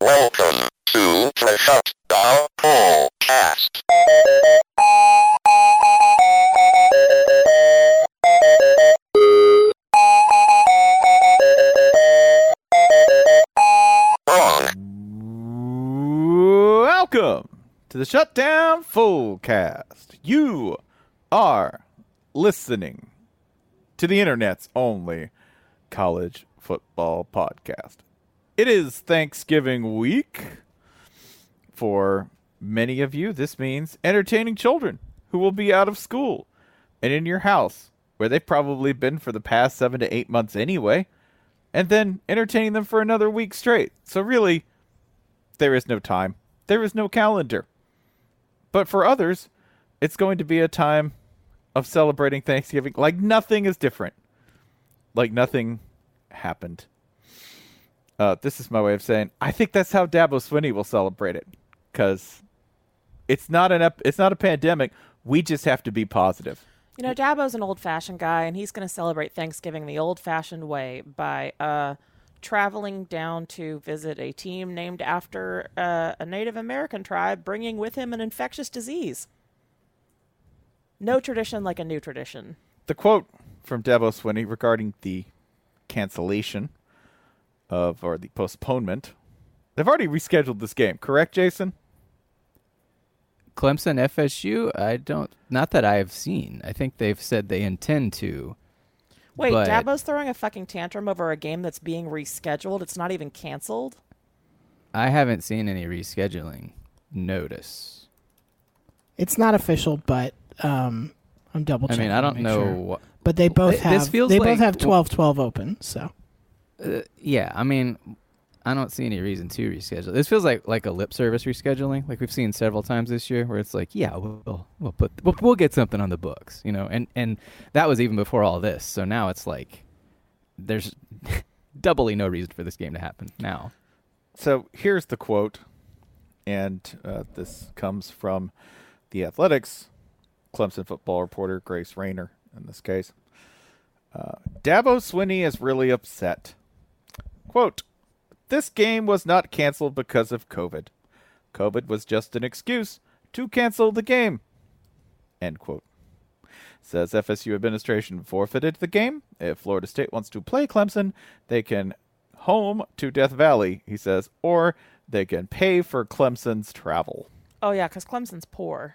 Welcome to the Shutdown Podcast. Welcome to the Shutdown Fullcast. You are listening to the internet's only college football podcast. It is Thanksgiving week. For many of you, this means entertaining children who will be out of school and in your house, where they've probably been for the past 7 to 8 months anyway, and then entertaining them for another week straight. So really, there is no time. There is no calendar. But for others, it's going to be a time of celebrating Thanksgiving like nothing is different. Like nothing happened. This is my way of saying, I think that's how Dabo Swinney will celebrate it. Because it's not a pandemic. We just have to be positive. You know, Dabo's an old-fashioned guy, and he's going to celebrate Thanksgiving the old-fashioned way by traveling down to visit a team named after a Native American tribe, bringing with him an infectious disease. No tradition like a new tradition. The quote from Dabo Swinney regarding the cancellation or the postponement. They've already rescheduled this game, correct, Jason? Clemson FSU, not that I've seen. I think they've said they intend to. Wait, but Dabo's throwing a fucking tantrum over a game that's being rescheduled? It's not even canceled? I haven't seen any rescheduling notice. It's not official, but I'm double checking. I mean, I don't know. But they both have both have 12-12 open, so. Yeah, I mean, I don't see any reason to reschedule. This feels like a lip service rescheduling, like we've seen several times this year, where it's like, yeah, we'll get something on the books, you know, and that was even before all this. So now it's like there's doubly no reason for this game to happen now. So here's the quote, and this comes from The Athletic's Clemson football reporter Grace Rayner. In this case, Dabo Swinney is really upset. Quote, "This game was not canceled because of COVID. COVID was just an excuse to cancel the game." End quote. Says FSU administration forfeited the game. If Florida State wants to play Clemson, they can home to Death Valley, he says, or they can pay for Clemson's travel. Oh, yeah, because Clemson's poor.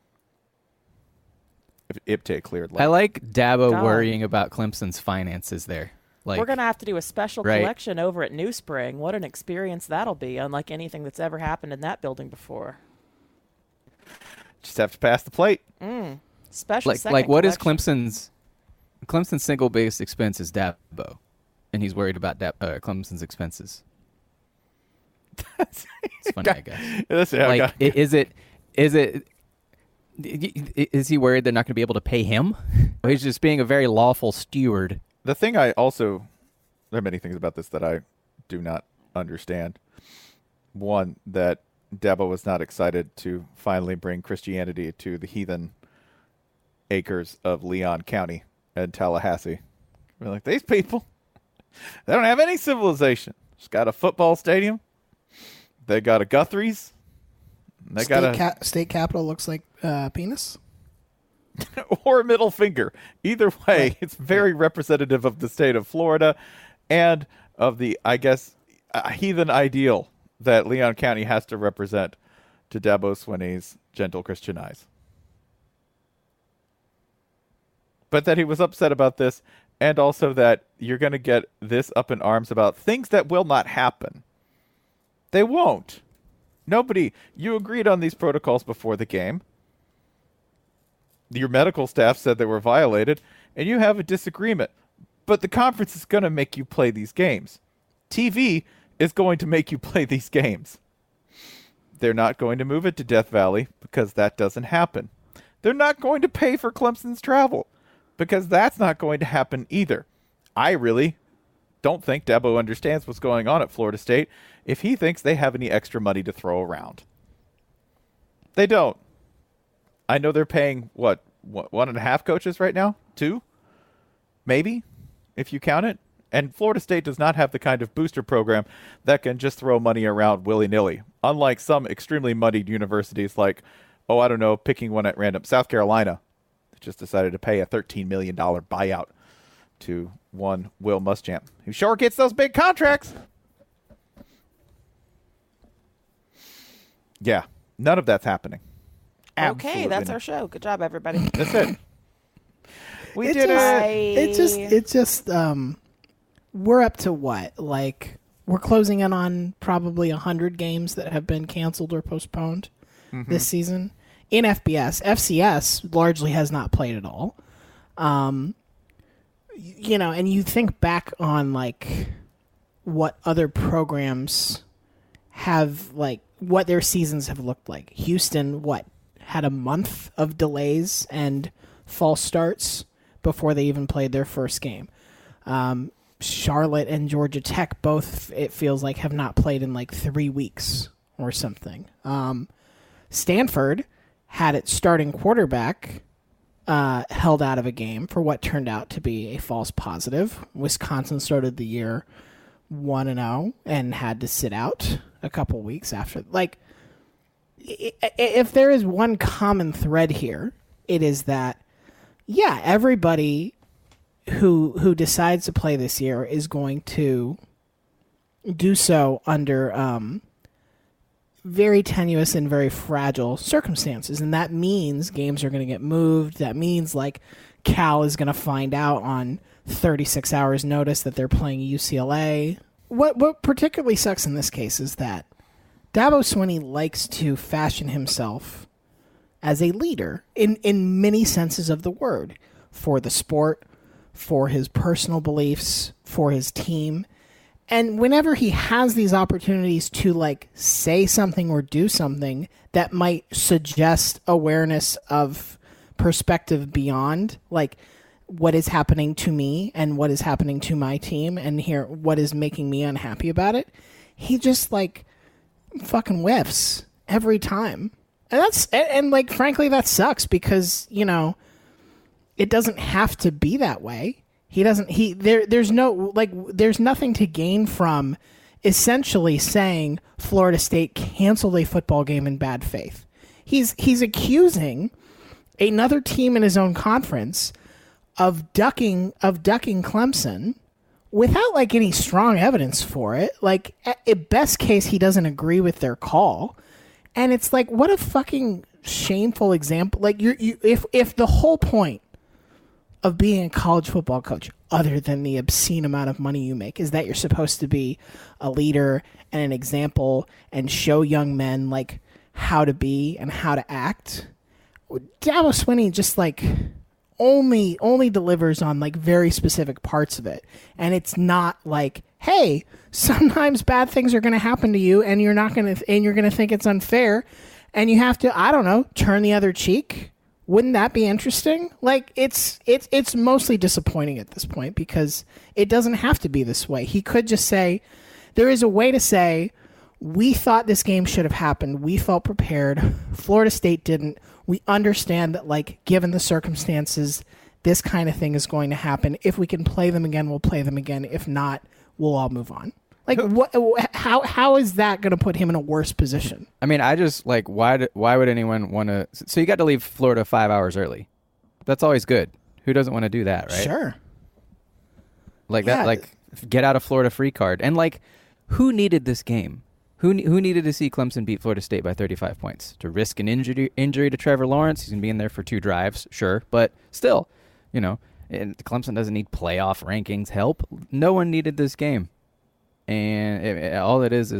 If IPTAY cleared. I like Dabo worrying about Clemson's finances there. Like, we're going to have to do a special right? collection over at New Spring. What an experience that'll be, unlike anything that's ever happened in that building before. Just have to pass the plate. Special second like what collection. is Clemson's single biggest expense is Dabo, and he's worried about Clemson's expenses. It's funny, I guess. Listen, like, is he worried they're not going to be able to pay him? Or he's just being a very lawful steward. The thing there are many things about this that I do not understand. One, that Dabo was not excited to finally bring Christianity to the heathen acres of Leon County and Tallahassee. We're like, these people, they don't have any civilization. Just got a football stadium. They got a Guthrie's. They got state capital looks like penis. or a middle finger. Either way, it's very representative of the state of Florida and of the, I guess, heathen ideal that Leon County has to represent to Dabo Swinney's gentle Christian eyes. But that he was upset about this, and also that you're going to get this up in arms about things that will not happen. They won't. You agreed on these protocols before the game. Your medical staff said they were violated, and you have a disagreement. But the conference is going to make you play these games. TV is going to make you play these games. They're not going to move it to Death Valley because that doesn't happen. They're not going to pay for Clemson's travel because that's not going to happen either. I really don't think Dabo understands what's going on at Florida State if he thinks they have any extra money to throw around. They don't. I know they're paying, what, 1.5 coaches right now? 2? Maybe, if you count it. And Florida State does not have the kind of booster program that can just throw money around willy-nilly. Unlike some extremely muddied universities like, picking one at random, South Carolina, that just decided to pay a $13 million buyout to one Will Muschamp, who sure gets those big contracts. Yeah, none of that's happening. Okay, Absolutely that's not. our show. Good job, everybody. That's it. We It did just- it. It's just we're up to what? Like, we're closing in on probably 100 games that have been canceled or postponed this season in FBS. FCS largely has not played at all. And you think back on like what other programs have, like what their seasons have looked like. Houston, had a month of delays and false starts before they even played their first game. Charlotte and Georgia Tech both, it feels like, have not played in like 3 weeks or something. Stanford had its starting quarterback held out of a game for what turned out to be a false positive. Wisconsin started the year 1-0 and had to sit out a couple weeks after. Like, if there is one common thread here, it is that, yeah, everybody who decides to play this year is going to do so under very tenuous and very fragile circumstances. And that means games are going to get moved. That means, like, Cal is going to find out on 36 hours notice that they're playing UCLA. What particularly sucks in this case is that Dabo Swinney likes to fashion himself as a leader in many senses of the word, for the sport, for his personal beliefs, for his team. And whenever he has these opportunities to, like, say something or do something that might suggest awareness of perspective beyond, like, what is happening to me and what is happening to my team and here what is making me unhappy about it, he just, like, fucking whiffs every time. And like, frankly, that sucks because, it doesn't have to be that way. There's nothing to gain from essentially saying Florida State canceled a football game in bad faith. He's accusing another team in his own conference of ducking Clemson without, like, any strong evidence for it. Like, at best case, he doesn't agree with their call. And it's like, what a fucking shameful example. Like, if the whole point of being a college football coach, other than the obscene amount of money you make, is that you're supposed to be a leader and an example and show young men, like, how to be and how to act, Dabo Swinney just, like, only delivers on, like, very specific parts of it. And it's not like, hey, sometimes bad things are going to happen to you and you're going to think it's unfair and you have to, I don't know, turn the other cheek. Wouldn't that be interesting? Like, it's mostly disappointing at this point because it doesn't have to be this way. He could just say, there is a way to say, we thought this game should have happened. We felt prepared. Florida State didn't. We understand that, like, given the circumstances, this kind of thing is going to happen. If we can play them again, we'll play them again. If not, we'll all move on. Like, how is that going to put him in a worse position? I mean, I just, like, why would anyone want to... So you got to leave Florida 5 hours early. That's always good. Who doesn't want to do that, right? Sure. Like, Yeah. that, like, get out of Florida free card. And, like, who needed this game? Who needed to see Clemson beat Florida State by 35 points? To risk an injury to Trevor Lawrence? He's going to be in there for 2 drives, sure. But still, and Clemson doesn't need playoff rankings help. No one needed this game. And all it is,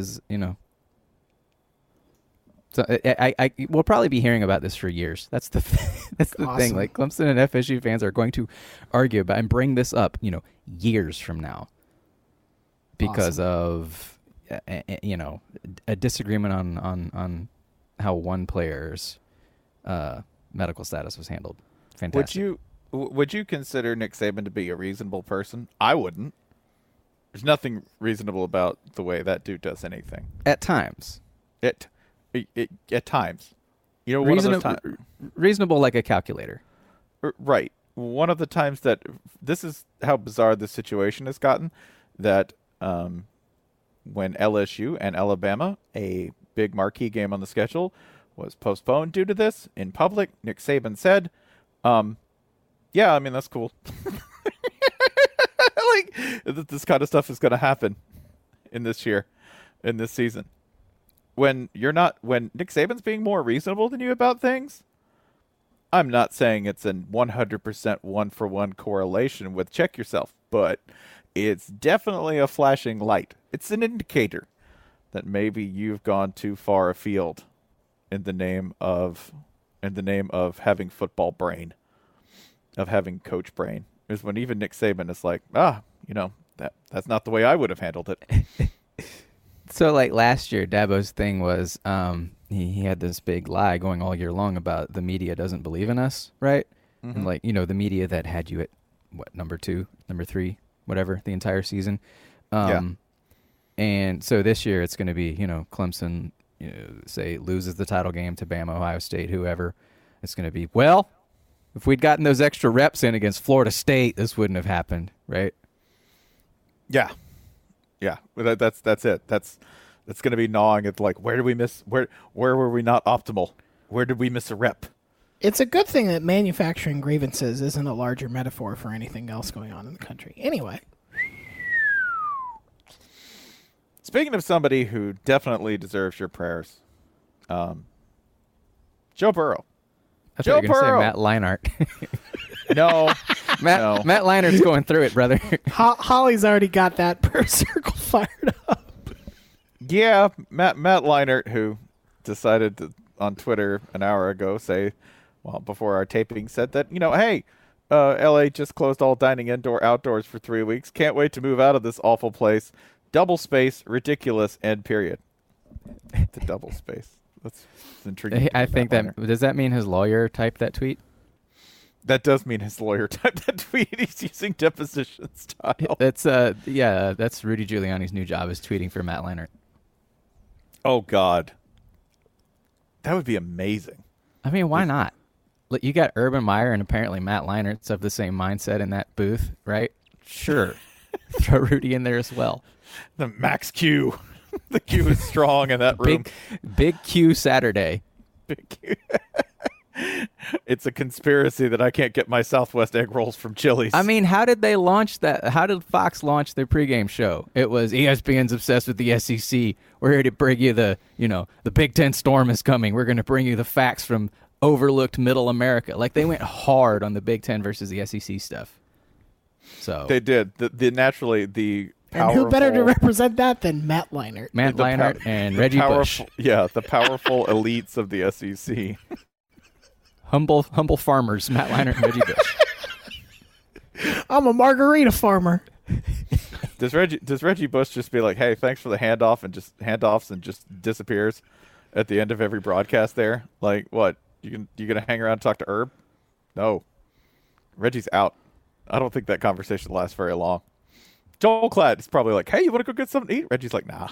so I we'll probably be hearing about this for years. That's the Awesome. thing. Like, Clemson and FSU fans are going to argue about and bring this up, years from now, because of a disagreement on how one player's medical status was handled. Fantastic. Would you consider Nick Saban to be a reasonable person? I wouldn't. There's nothing reasonable about the way that dude does anything. At times. At times. One of those times. Reasonable like a calculator. Right. one of the times that this is how bizarre this situation has gotten, that when LSU and Alabama, a big marquee game on the schedule, was postponed due to this, in public, Nick Saban said, yeah, I mean, that's cool. Like, this kind of stuff is going to happen in this season. When Nick Saban's being more reasonable than you about things, I'm not saying it's a 100% one-for-one correlation with check yourself, but it's definitely a flashing light. It's an indicator that maybe you've gone too far afield in the name of having football brain, of having coach brain. Is when even Nick Saban is like, that's not the way I would have handled it. So, like last year, Dabo's thing was he had this big lie going all year long about the media doesn't believe in us, right? Mm-hmm. And like, the media that had you at, number 2, number 3, whatever, the entire season. And so this year it's going to be, Clemson, say loses the title game to Bama, Ohio State, whoever. It's going to be, well, if we'd gotten those extra reps in against Florida State, this wouldn't have happened, right? Yeah. Yeah, that's it. That's going to be gnawing at, like, where did we miss? Where were we not optimal? Where did we miss a rep? It's a good thing that manufacturing grievances isn't a larger metaphor for anything else going on in the country. Anyway. Speaking of somebody who definitely deserves your prayers, Joe Burrow. I thought you were going to say Matt Leinart. No. Matt Leinert's going through it, brother. Holly's already got that prayer circle fired up. Yeah, Matt Leinart, who decided to, on Twitter an hour ago, before our taping, said that, hey, LA just closed all dining outdoors for 3 weeks. Can't wait to move out of this awful place. Double space, ridiculous, end period. The double space. That's intriguing. I think does that mean his lawyer typed that tweet? That does mean his lawyer typed that tweet. He's using deposition style. That's that's Rudy Giuliani's new job, is tweeting for Matt Leinart. Oh God, that would be amazing. I mean, why not? Look, you got Urban Meyer and apparently Matt Leinart's of the same mindset in that booth, right? Sure, throw Rudy in there as well. The max Q, the Q is strong in that room. Big Q Saturday. Big Q. It's a conspiracy that I can't get my Southwest egg rolls from Chili's. I mean, how did they launch that? How did Fox launch their pregame show? It was ESPN's obsessed with the SEC. We're here to bring you the Big Ten storm is coming. We're going to bring you the facts from overlooked middle America. Like, they went hard on the Big Ten versus the SEC stuff. So they did. The and who better to represent that than Matt Leinart? Matt Leinart and Reggie Bush. Yeah, the powerful elites of the SEC. Humble farmers, Matt Leinart and Reggie Bush. I'm a margarita farmer. Does Reggie Bush just be like, hey, thanks for the handoffs and just disappears at the end of every broadcast there? Like, what? You gonna hang around and talk to Herb? No. Reggie's out. I don't think that conversation lasts very long. Joel Klatt is probably like, hey, you want to go get something to eat? Reggie's like, nah.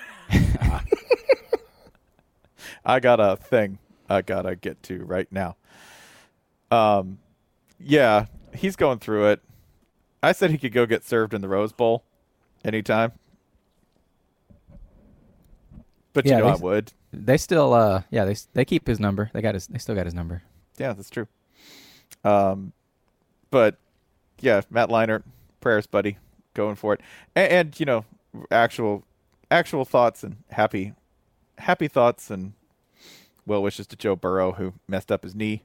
I got a thing I gotta get to right now. Yeah, he's going through it. I said he could go get served in the Rose Bowl anytime. But yeah, I would. They still they keep his number. They still got his number. Yeah, that's true. But yeah, Matt Leinart, prayers, buddy, going for it. And actual thoughts and happy thoughts and well wishes to Joe Burrow, who messed up his knee.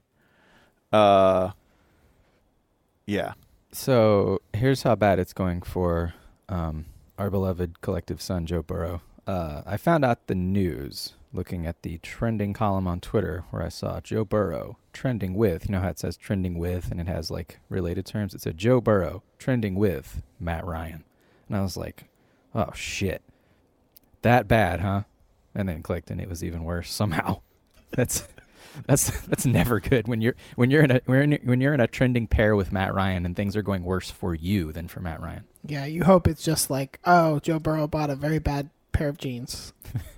Yeah. So here's how bad it's going for our beloved collective son, Joe Burrow. I found out the news looking at the trending column on Twitter where I saw Joe Burrow trending with, how it says trending with and it has like related terms. It said Joe Burrow trending with Matt Ryan. And I was like, oh shit. That bad, huh? And then clicked and it was even worse somehow. That's never good when you're in a trending pair with Matt Ryan and things are going worse for you than for Matt Ryan. Yeah, you hope it's just like, oh, Joe Burrow bought a very bad pair of jeans.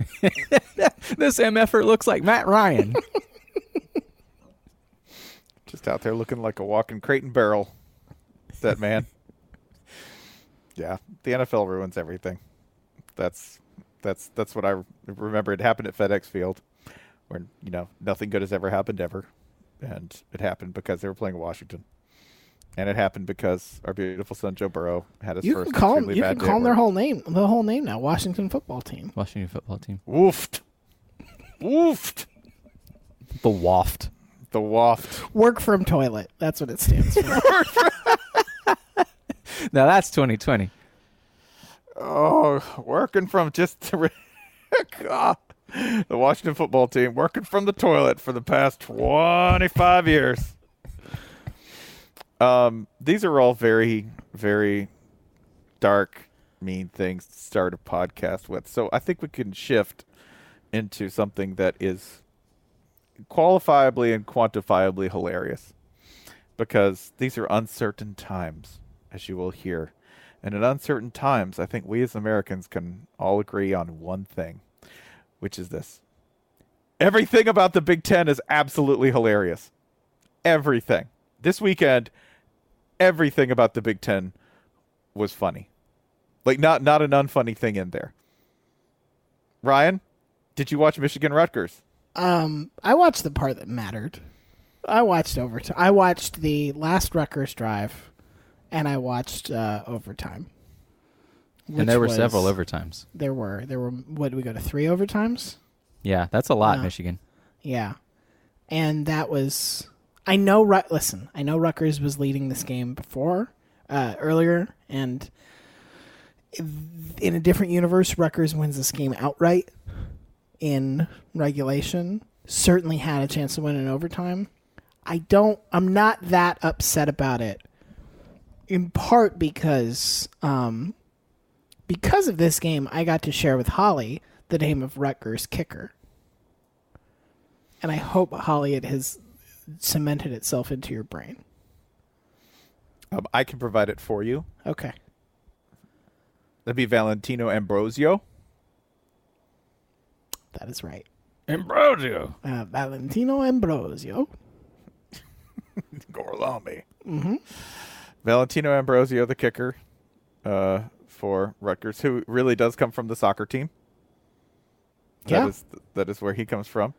This MFer looks like Matt Ryan. Just out there looking like a walking crate and barrel. That man. Yeah, the NFL ruins everything. That's what I remember. It happened at FedEx Field, where nothing good has ever happened ever, and it happened because they were playing Washington, and it happened because our beautiful son Joe Burrow had his first extremely You bad can day call at them work. the whole name now. Washington Football Team. Washington Football Team. Woofed. Woofed. The waft. The waft. Work from toilet. That's what it stands for. Now that's 2020. Oh, working from just God. The Washington Football Team working from the toilet for the past 25 years. These are all very, very dark, mean things to start a podcast with. So I think we can shift into something that is qualifiably and quantifiably hilarious, because these are uncertain times, as you will hear. And in uncertain times, I think we as Americans can all agree on one thing, which is this. Everything about the Big Ten is absolutely hilarious. Everything. This weekend, everything about the Big Ten was funny. Like, not an unfunny thing in there. Ryan, did you watch Michigan Rutgers? I watched the part that mattered. I watched overtime. I watched the last Rutgers drive, and I watched overtime. And there were several overtimes. There were. What, did we go to 3 overtimes? Yeah, that's a lot, Michigan. Yeah. And that was... I know Rutgers was leading this game earlier, and in a different universe, Rutgers wins this game outright in regulation. Certainly had a chance to win in overtime. I'm not that upset about it, in part because of this game, I got to share with Holly the name of Rutgers kicker. And I hope, Holly, it has cemented itself into your brain. I can provide it for you. Okay. That'd be Valentino Ambrosio. That is right. Ambrosio. Valentino Ambrosio. Gorlami. Mm-hmm. Valentino Ambrosio, the kicker for Rutgers, who really does come from the soccer team. That is where he comes from.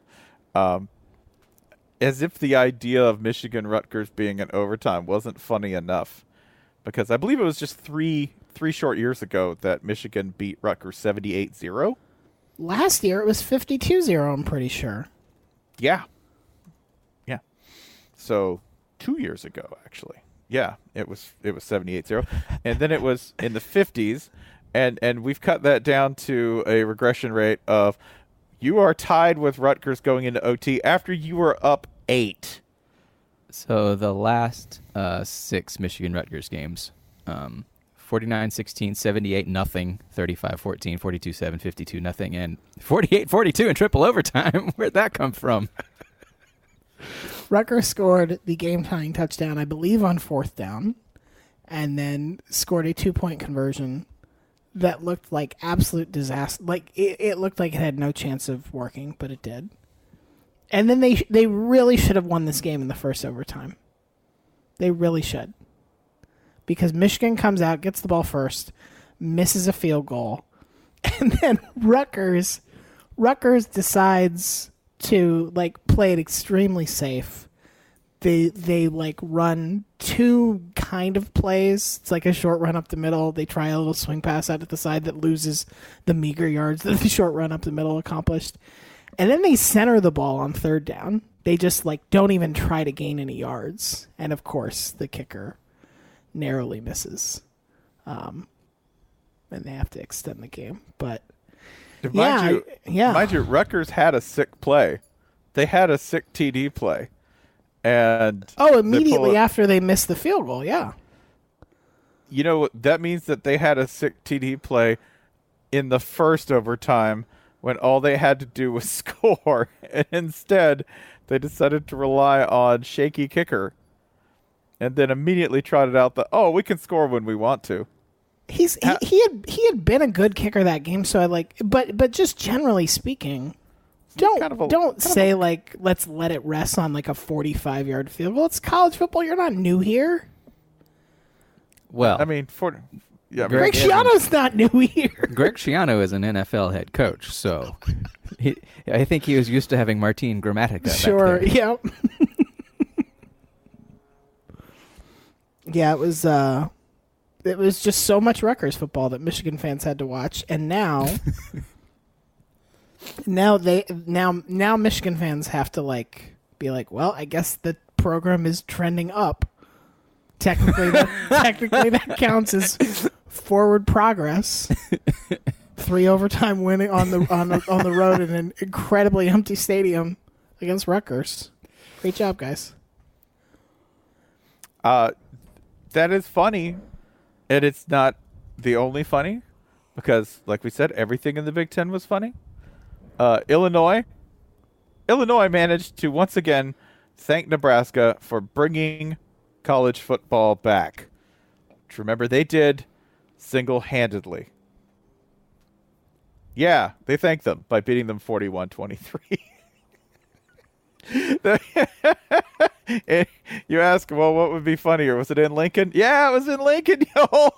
As if the idea of Michigan Rutgers being in overtime wasn't funny enough, because I believe it was just three short years ago that Michigan beat Rutgers 78-0. Last year it was 52-0, I'm pretty sure. Yeah. So 2 years ago, actually. Yeah, it was 78-0. And then it was in the 50s, and we've cut that down to a regression rate of you are tied with Rutgers going into OT after you were up 8. So the last 6 Michigan Rutgers games, 49-16, 78-0, 35-14, 42-7, 52-0, and 48-42 in triple overtime. Where'd that come from? Rutgers scored the game-tying touchdown, I believe, on 4th down, and then scored a 2-point conversion that looked like absolute disaster. Like, it looked like it had no chance of working, but it did. And then they really should have won this game in the first overtime. They really should. Because Michigan comes out, gets the ball first, misses a field goal, and then Rutgers decides to play it extremely safe. They run 2 kind of plays. It's like a short run up the middle. They try a little swing pass out at the side that loses the meager yards that the short run up the middle accomplished. And then they center the ball on 3rd down. They just don't even try to gain any yards. And of course, the kicker narrowly misses. And they have to extend the game. But Mind you, Rutgers had a sick play. They had a sick TD play. And immediately after they missed the field goal, yeah. You know, that means that they had a sick TD play in the first overtime when all they had to do was score. And instead, they decided to rely on shaky kicker. And then immediately trotted out we can score when we want to. He had been a good kicker that game, so but just generally speaking, Don't say like let's let it rest on like a 45-yard field goal. It's college football. You're not new here. Well, I mean, Greg Schiano's not new here. Greg Schiano is an NFL head coach, so I think he was used to having Martin Gramatica. Sure. Back there. Yep. Yeah, it was just so much Rutgers football that Michigan fans had to watch, and now now Michigan fans have to be like, well, I guess the program is trending up. Technically, that counts as forward progress. 3 overtime winning on the road in an incredibly empty stadium against Rutgers. Great job, guys. That is funny, and it's not the only funny, because, like we said, everything in the Big Ten was funny. Illinois managed to once again thank Nebraska for bringing college football back, which, remember, they did single-handedly. Yeah, they thanked them by beating them 41-23. You ask, well, what would be funnier? Was it in Lincoln? Yeah, it was in Lincoln, yo.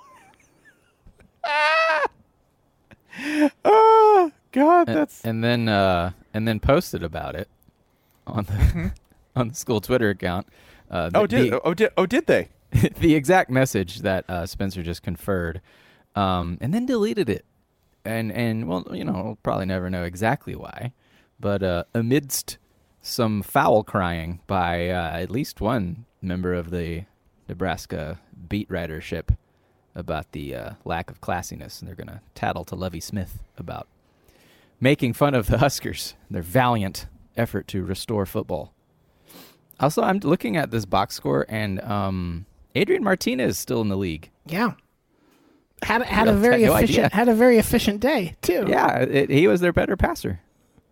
Oh God, that's and then posted about it on the on the school Twitter account. Did they? The exact message that Spencer just conferred, and then deleted it. And well, we'll probably never know exactly why, but amidst some foul crying by at least one member of the Nebraska beat writership about the lack of classiness, and they're going to tattle to Lovie Smith about making fun of the Huskers, their valiant effort to restore football. Also, I'm looking at this box score, and Adrian Martinez is still in the league. Yeah, had a very efficient day too. Yeah, he was their better passer.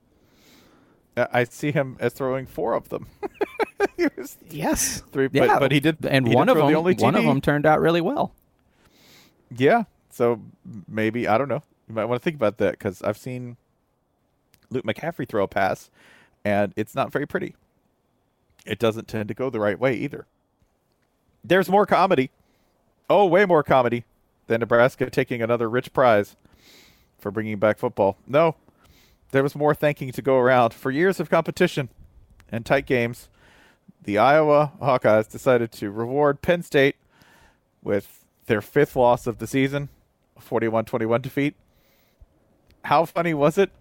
I see him as throwing 4 of them. Yes, 3, yeah, but he did, and he one did of throw them, the only one of TD. them turned out really well. Yeah, so maybe, I don't know. You might want to think about that, because I've seen Luke McCaffrey throw a pass, and it's not very pretty. It doesn't tend to go the right way either. There's more comedy. Oh, way more comedy than Nebraska taking another rich prize for bringing back football. No, there was more thanking to go around. For years of competition and tight games, the Iowa Hawkeyes decided to reward Penn State with their 5th loss of the season, a 41-21 defeat. How funny was it?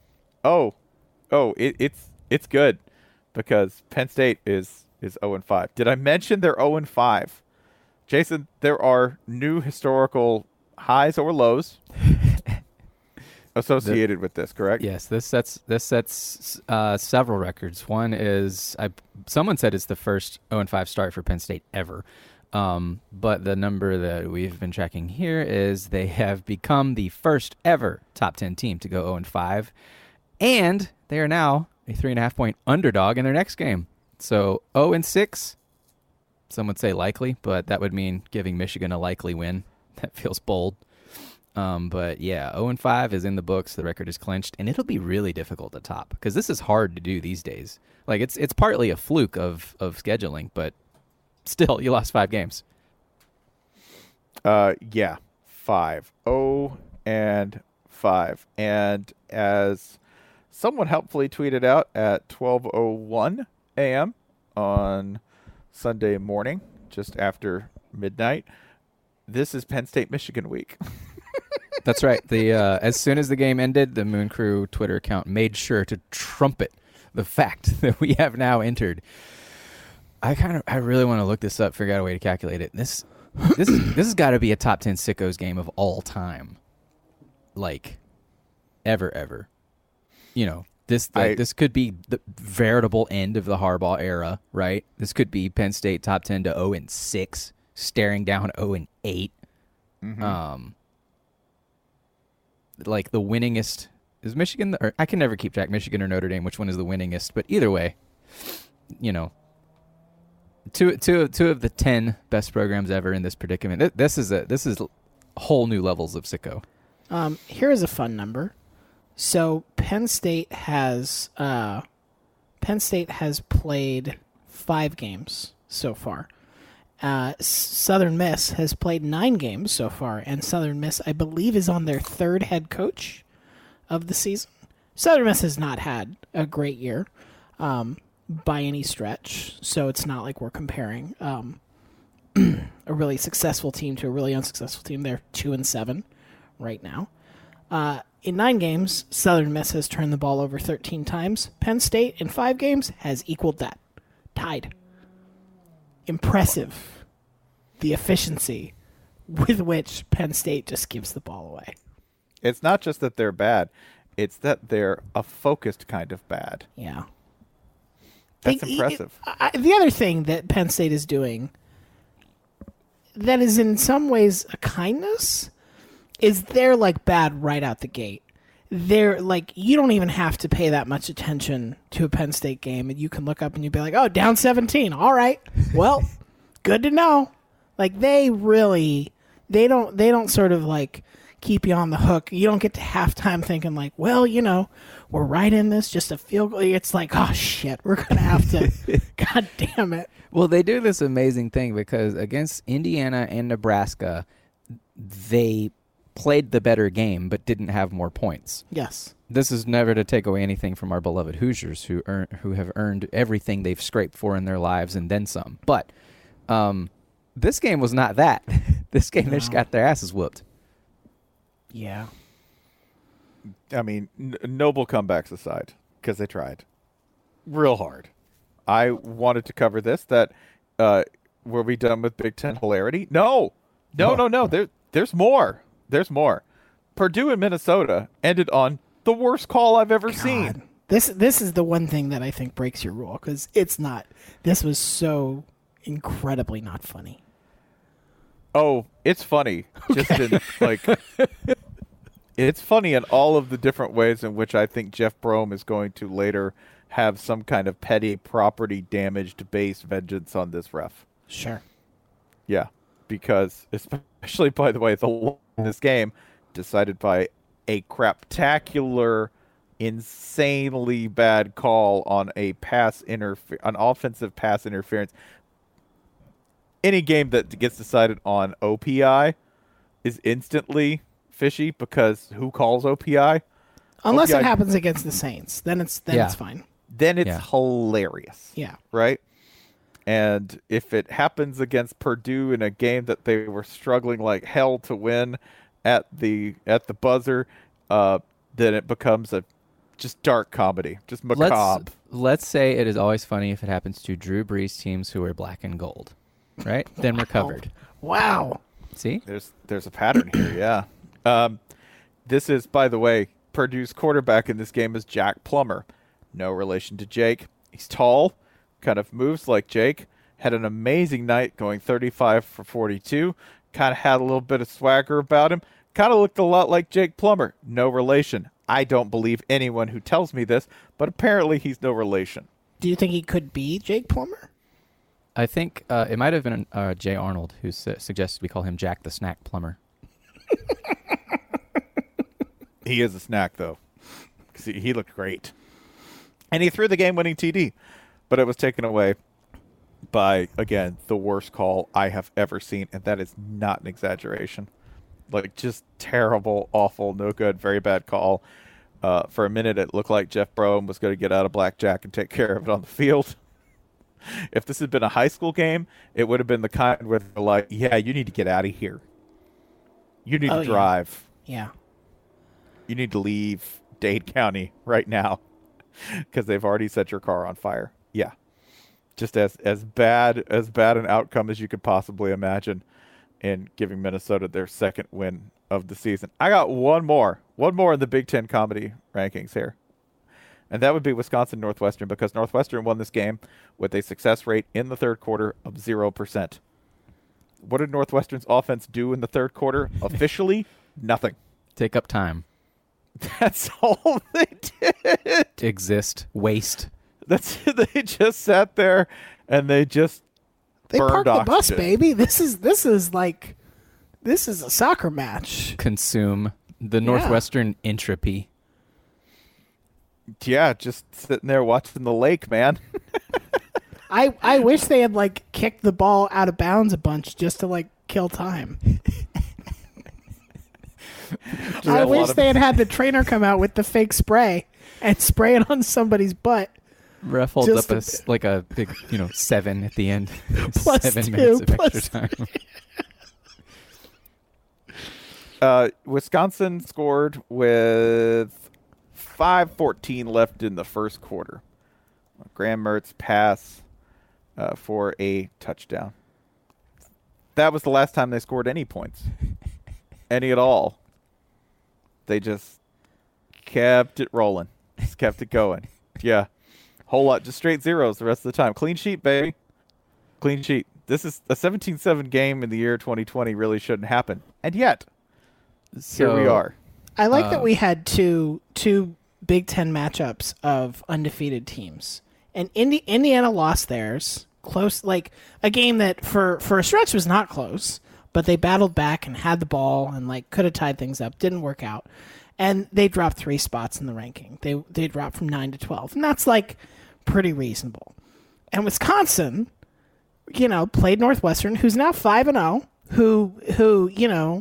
It's good, because Penn State is 0-5. Did I mention they're 0-5? Jason, there are new historical highs or lows associated with this, correct? Yes, this sets several records. One is someone said it's the first 0-5 start for Penn State ever. But the number that we've been tracking here is they have become the first ever top 10 team to go 0-5, and they are now a 3.5-point underdog in their next game. So 0-6, some would say likely, but that would mean giving Michigan a likely win. That feels bold. But yeah, 0-5 is in the books. The record is clinched, and it'll be really difficult to top, because this is hard to do these days. Like, it's partly a fluke of scheduling, but still, you lost 5 games. Yeah, 5. 0-5. And as someone helpfully tweeted out at 12:01 a.m. on Sunday morning, just after midnight, this is Penn State Michigan week. That's right. As soon as the game ended, the Moon Crew Twitter account made sure to trumpet the fact that we have now entered. I really want to look this up, figure out a way to calculate it. This has got to be a top 10 sickos game of all time, like ever. This could be the veritable end of the Harbaugh era, right? This could be Penn State top 10 to 0-6, staring down 0-8. Mm-hmm. Like the winningest is Michigan, or I can never keep track, Michigan or Notre Dame, which one is the winningest. But either way, two of the 10 best programs ever in this predicament. This is whole new levels of sicko. Here is a fun number. So Penn State has played 5 games so far. Southern Miss has played 9 games so far, and Southern Miss, I believe, is on their 3rd head coach of the season. Southern Miss has not had a great year by any stretch, so it's not like we're comparing a really successful team to a really unsuccessful team. They're 2-7 right now. In 9 games, Southern Miss has turned the ball over 13 times. Penn State, in 5 games, has equaled that. Tied. Impressive, the efficiency with which Penn State just gives the ball away. It's not just that they're bad. It's that they're a focused kind of bad. Yeah. That's impressive. The other thing that Penn State is doing that is in some ways a kindness is they're like bad right out the gate. They're like, you don't even have to pay that much attention to a Penn State game, and you can look up and you'd be like, oh, down 17. All right. Well, good to know. Like they don't sort of like keep you on the hook. You don't get to halftime thinking like, well, we're right in this, just a field goal. It's like, oh shit, we're going to have to, God damn it. Well, they do this amazing thing because against Indiana and Nebraska, they played the better game but didn't have more points. Yes. This is never to take away anything from our beloved Hoosiers who have earned everything they've scraped for in their lives and then some. But this game was not that. This game, they just got their asses whooped. Yeah. I mean, noble comebacks aside, because they tried real hard. I wanted to cover this. That were we done with Big Ten hilarity? No. There's more. There's more. Purdue and Minnesota ended on the worst call I've ever seen. This is the one thing that I think breaks your rule because it's not. This was so incredibly not funny. Oh, it's funny. Just in like, it's funny in all of the different ways in which I think Jeff Brom is going to later have some kind of petty property damaged based vengeance on this ref. Sure. Yeah, because especially, by the way, the law in this game decided by a craptacular, insanely bad call on a an offensive pass interference. Any game that gets decided on OPI is instantly fishy because who calls OPI? Unless OPI, it happens against the Saints, then it's fine. Then it's hilarious. Yeah. Right? And if it happens against Purdue in a game that they were struggling like hell to win at the buzzer, then it becomes a just dark comedy, just macabre. Let's say it is always funny if it happens to Drew Brees teams who are black and gold, right? Then we're covered. Wow. See? There's a pattern here, yeah. This is, by the way, Purdue's quarterback in this game is Jack Plummer. No relation to Jake. He's tall, kind of moves like Jake. Had an amazing night going 35 for 42. Kind of had a little bit of swagger about him. Kind of looked a lot like Jake Plummer. No relation. I don't believe anyone who tells me this, but apparently he's no relation. Do you think he could be Jake Plummer? I think it might have been Jay Arnold who suggested we call him Jack the Snack Plumber. He is a snack, though. He looked great. And he threw the game-winning TD, but it was taken away by, again, the worst call I have ever seen, and that is not an exaggeration. Like, just terrible, awful, no good, very bad call. For a minute, it looked like Jeff Brom was going to get out of blackjack and take care of it on the field. If this had been a high school game, it would have been the kind where they're like, yeah, you need to get out of here. You need to drive. Yeah. You need to leave Dade County right now because they've already set your car on fire. Yeah. Just as bad an outcome as you could possibly imagine in giving Minnesota their second win of the season. I got one more in the Big Ten comedy rankings here. And that would be Wisconsin Northwestern, because Northwestern won this game with a success rate in the third quarter of 0%. What did Northwestern's offense do in the third quarter? Officially, nothing. Take up time. That's all they did. Exist. Waste. They just sat there and they parked the bus, oxygen. baby. This is a soccer match. Consume the Northwestern entropy. Yeah, just sitting there watching the lake, man. I wish they had like kicked the ball out of bounds a bunch just to like kill time. I wish they had the trainer come out with the fake spray and spray it on somebody's butt. Ref holds Just up like a big, 7 at the end. Plus 7 2, minutes of plus extra time. Wisconsin scored with 5:14 left in the first quarter. Graham Mertz pass for a touchdown. That was the last time they scored any points. Any at all. They just kept it rolling. Just kept it going. Yeah. Whole lot. Just straight zeros the rest of the time. Clean sheet, baby. Clean sheet. This is a 17-7 game in the year 2020 really shouldn't happen. And yet, here we are. I like that we had two Big Ten matchups of undefeated teams. And Indiana lost theirs. Close, like a game that for a stretch was not close, but they battled back and had the ball and like could have tied things up. Didn't work out. And they dropped 3 spots in the ranking. They dropped from 9 to 12. And that's like pretty reasonable. And Wisconsin, played Northwestern, who's now 5-0, who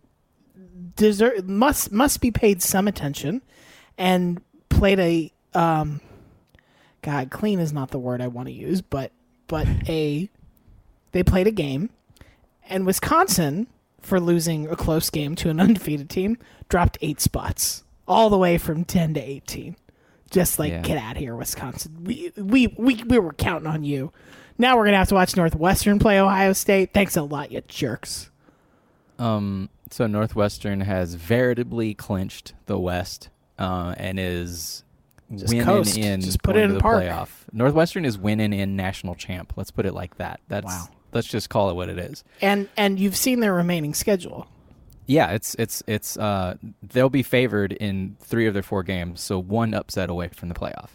must be paid some attention, and played a God, clean is not the word I want to use, but they played a game, and Wisconsin, for losing a close game to an undefeated team, dropped 8 spots, all the way from 10 to 18. Just get out of here, Wisconsin. We were counting on you. Now we're gonna have to watch Northwestern play Ohio State. Thanks a lot, you jerks. So Northwestern has veritably clinched the West and is Just winning coast. in Just put going it in to the park. playoff. Northwestern is winning in national champ. Let's put it like that. Wow. Let's just call it what it is. And you've seen their remaining schedule. Yeah, it's they'll be favored in 3 of their 4 games, so 1 upset away from the playoff.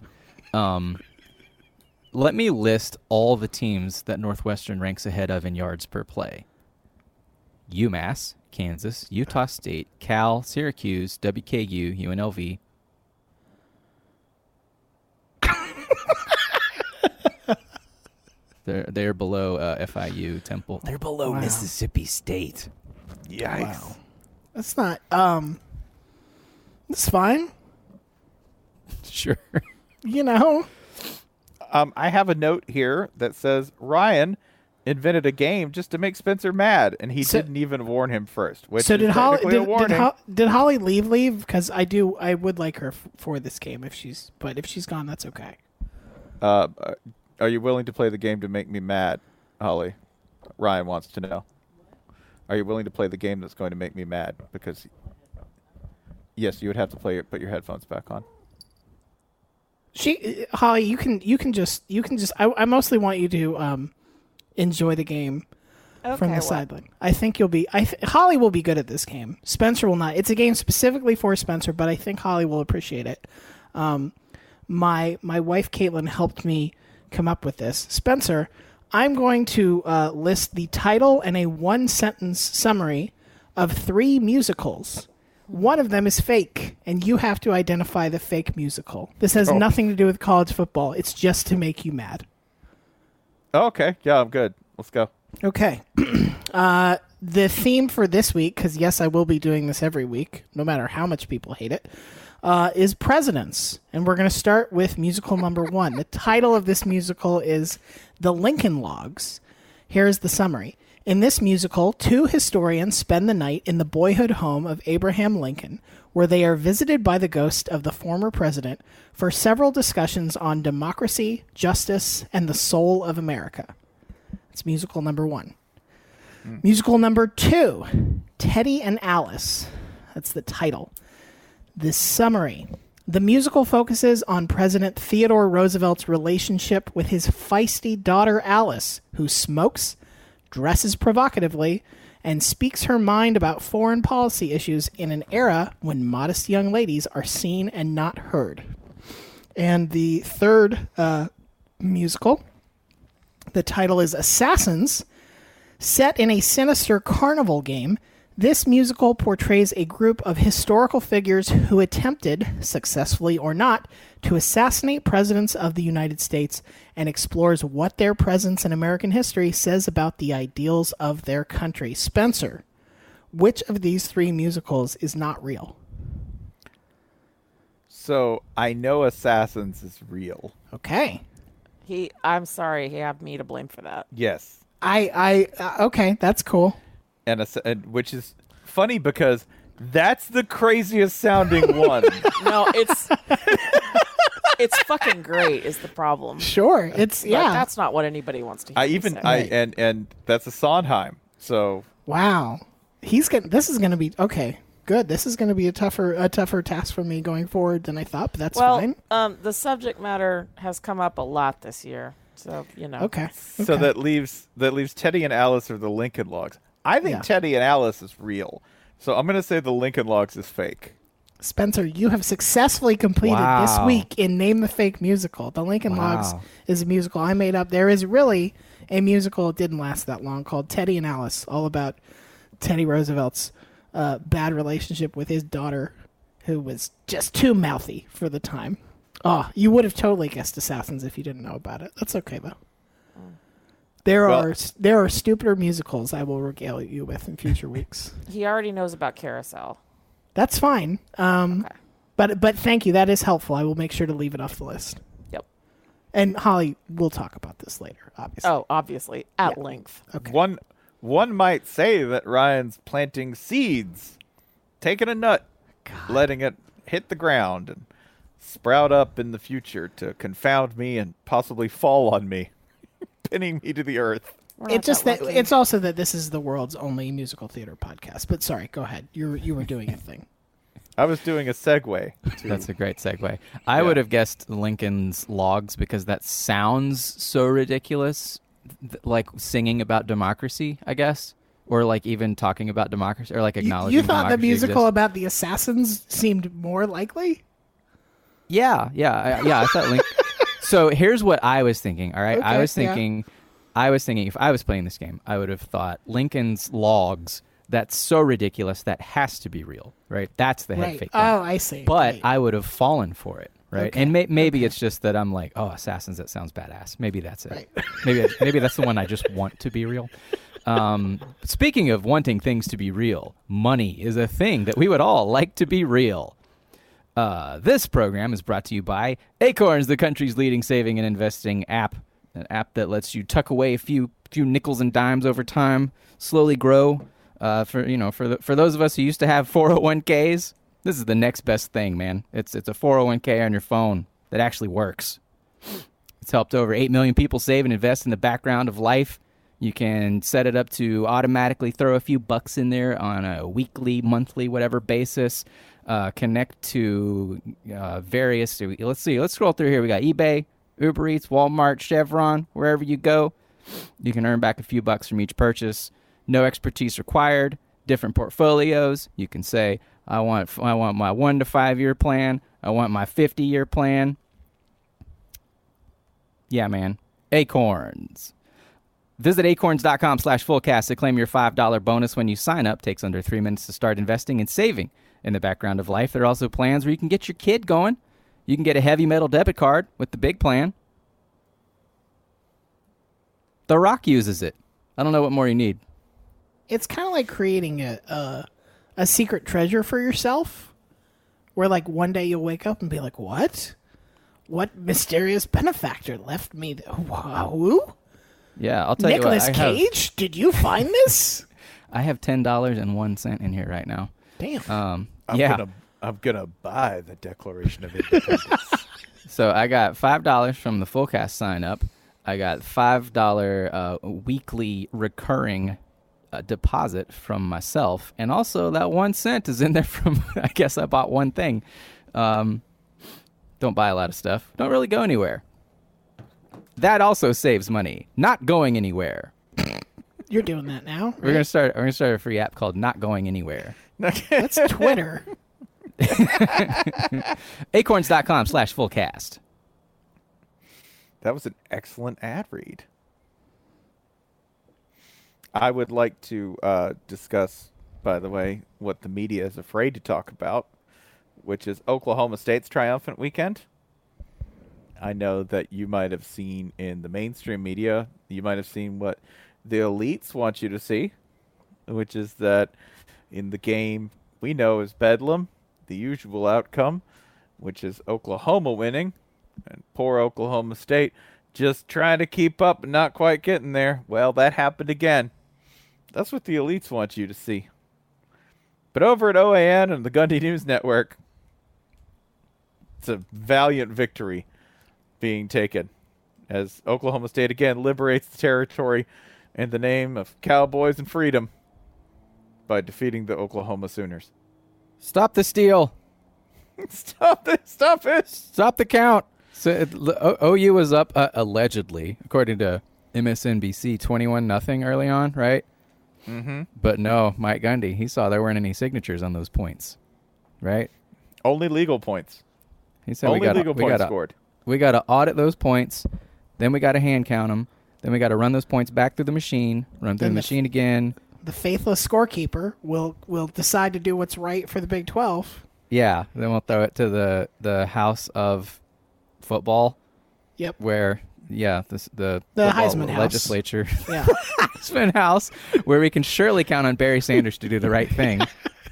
Let me list all the teams that Northwestern ranks ahead of in yards per play. UMass, Kansas, Utah State, Cal, Syracuse, WKU, UNLV. They're below FIU, Temple. They're below Mississippi State. Yikes. Wow. That's not that's fine. Sure. I have a note here that says Ryan invented a game just to make Spencer mad, and he didn't even warn him first. Which So is did Holly technically a warning. did Holly leave? Because I would like her for this game if she's gone, that's okay. Are you willing to play the game to make me mad, Holly? Ryan wants to know. Are you willing to play the game that's going to make me mad? Because yes, you would have to put your headphones back on. Holly, you can just I mostly want you to enjoy the game from the sideline. I think Holly will be good at this game. Spencer will not. It's a game specifically for Spencer, but I think Holly will appreciate it. My wife Caitlin helped me come up with this. Spencer, I'm going to list the title and a 1-sentence summary of 3 musicals. One of them is fake, and you have to identify the fake musical. This has nothing to do with college football. It's just to make you mad. Okay. Yeah, I'm good. Let's go. Okay. The theme for this week, because yes, I will be doing this every week, no matter how much people hate it, is presidents. And we're going to start with musical number 1. The title of this musical is The Lincoln Logs. Here's the summary. In this musical, 2 historians spend the night in the boyhood home of Abraham Lincoln, where they are visited by the ghost of the former president for several discussions on democracy, justice, and the soul of America. That's musical number 1. Musical number 2, Teddy and Alice. That's the title. The summary. The musical focuses on President Theodore Roosevelt's relationship with his feisty daughter Alice, who smokes, dresses provocatively, and speaks her mind about foreign policy issues in an era when modest young ladies are seen and not heard. And the third musical, the title is Assassins. Set in a sinister carnival game, This musical portrays a group of historical figures who attempted, successfully or not, to assassinate presidents of the United States and explores what their presence in American history says about the ideals of their country. Spencer, which of these three musicals is not real? So I know Assassins is real. Okay. I'm sorry, he had me to blame for that. Yes. Okay, that's cool. And which is funny because that's the craziest sounding one. No, it's fucking great is the problem. Sure, it's But yeah. that's not what anybody wants to hear. me say. And that's a Sondheim. So Wow. This is going to be okay. Good. This is going to be a tougher task for me going forward than I thought, but that's fine. The subject matter has come up a lot this year, so Okay. so that leaves Teddy and Alice are the Lincoln Logs. I think Yeah. Teddy and Alice is real. So I'm going to say the Lincoln Logs is fake. Spencer, you have successfully completed this Wow. week in Name the Fake musical. The Lincoln Logs Wow. is a musical I made up. There is really a musical, it didn't last that long, called Teddy and Alice, all about Teddy Roosevelt's bad relationship with his daughter, who was just too mouthy for the time. Oh, you would have totally guessed Assassins if you didn't know about it. That's okay, though. There are stupider musicals I will regale you with in future weeks. He already knows about Carousel. That's fine. Okay. But thank you. That is helpful. I will make sure to leave it off the list. Yep. And Holly, we'll talk about this later, obviously. Oh, obviously, at length. Okay. One might say that Ryan's planting seeds, taking a nut, letting it hit the ground and sprout up in the future to confound me and possibly fall on me, pinning me to the earth. We're not It's just that lucky. it's also that this is the world's only musical theater podcast. But sorry, go ahead. You were doing a thing. I was doing a segue. That's a great segue. I would have guessed Lincoln's Logs because that sounds so ridiculous, like singing about democracy, I guess, or like even talking about democracy, or like acknowledging. You thought the democracy musical exists. about the assassins seemed more likely? Yeah. I thought So here's what I was thinking. All right, Okay, I was thinking if I was playing this game, I would have thought Lincoln's Logs. That's so ridiculous. That has to be real, right? That's the head Right. fake. thing. Oh, I see. But Right. I would have fallen for it, right? Okay. And maybe it's just that I'm like, oh, Assassins, that sounds badass. Maybe that's it. Right. maybe that's the one I just want to be real. Speaking of wanting things to be real, money is a thing that we would all like to be real. This program is brought to you by Acorns, the country's leading saving and investing app. An app that lets you tuck away a few nickels and dimes over time, slowly grow. For those of us who used to have 401ks, this is the next best thing, man. It's a 401k on your phone that actually works. It's helped over 8 million people save and invest in the background of life. You can set it up to automatically throw a few bucks in there on a weekly, monthly, whatever basis. Connect to various. Let's see. Let's scroll through here. We got eBay, Uber Eats, Walmart, Chevron. Wherever you go, you can earn back a few bucks from each purchase. No expertise required. Different portfolios. You can say, I want my 1 to 5 year plan. I want my 50-year plan. Yeah, man. Acorns. Visit acorns.com/fullcast to claim your $5 bonus when you sign up. Takes under 3 minutes to start investing and saving in the background of life. There are also plans where you can get your kid going. You can get a heavy metal debit card with the big plan. The Rock uses it. I don't know what more you need. It's kind of like creating a secret treasure for yourself, where like one day you'll wake up and be like, "What? What mysterious benefactor left me? Who? Yeah, I'll tell Nicolas you what. Cage? Did you find this? I have $10.01 in here right now. Damn. I'm gonna buy the Declaration of Independence. So I got $5 from the Fullcast sign up. I got $5 weekly recurring deposit from myself, and also that 1 cent is in there from. I guess I bought one thing. Don't buy a lot of stuff. Don't really go anywhere. That also saves money. Not going anywhere. You're doing that now. We're gonna start a free app called Not Going Anywhere. That's Twitter. Acorns.com/fullcast. That was an excellent ad read. I would like to discuss by the way, what the media is afraid to talk about, which is Oklahoma State's triumphant weekend. I know that you might have seen in the mainstream media, you might have seen what the elites want you to see, which is that in the game we know is Bedlam, the usual outcome, which is Oklahoma winning, and poor Oklahoma State just trying to keep up and not quite getting there. Well, that happened again. That's what the elites want you to see. But over at OAN and the Gundy News Network, it's a valiant victory being taken as Oklahoma State again liberates the territory in the name of Cowboys and freedom by defeating the Oklahoma Sooners. Stop the steal. Stop it. Stop it. Stop the count. So OU was up allegedly, according to MSNBC, 21-0 early on, right? Mm-hmm. But no, Mike Gundy, he saw there weren't any signatures on those points, right? Only legal points. He said Only legal points scored. We got to audit those points, then we got to hand count them, then we got to run those points back through the machine, run through the machine again. The faithless scorekeeper will decide to do what's right for the Big 12. Yeah, then we'll throw it to the House of Football. Yep. Where, yeah, the Heisman House. legislature. Yeah. Heisman House, where we can surely count on Barry Sanders to do the right thing.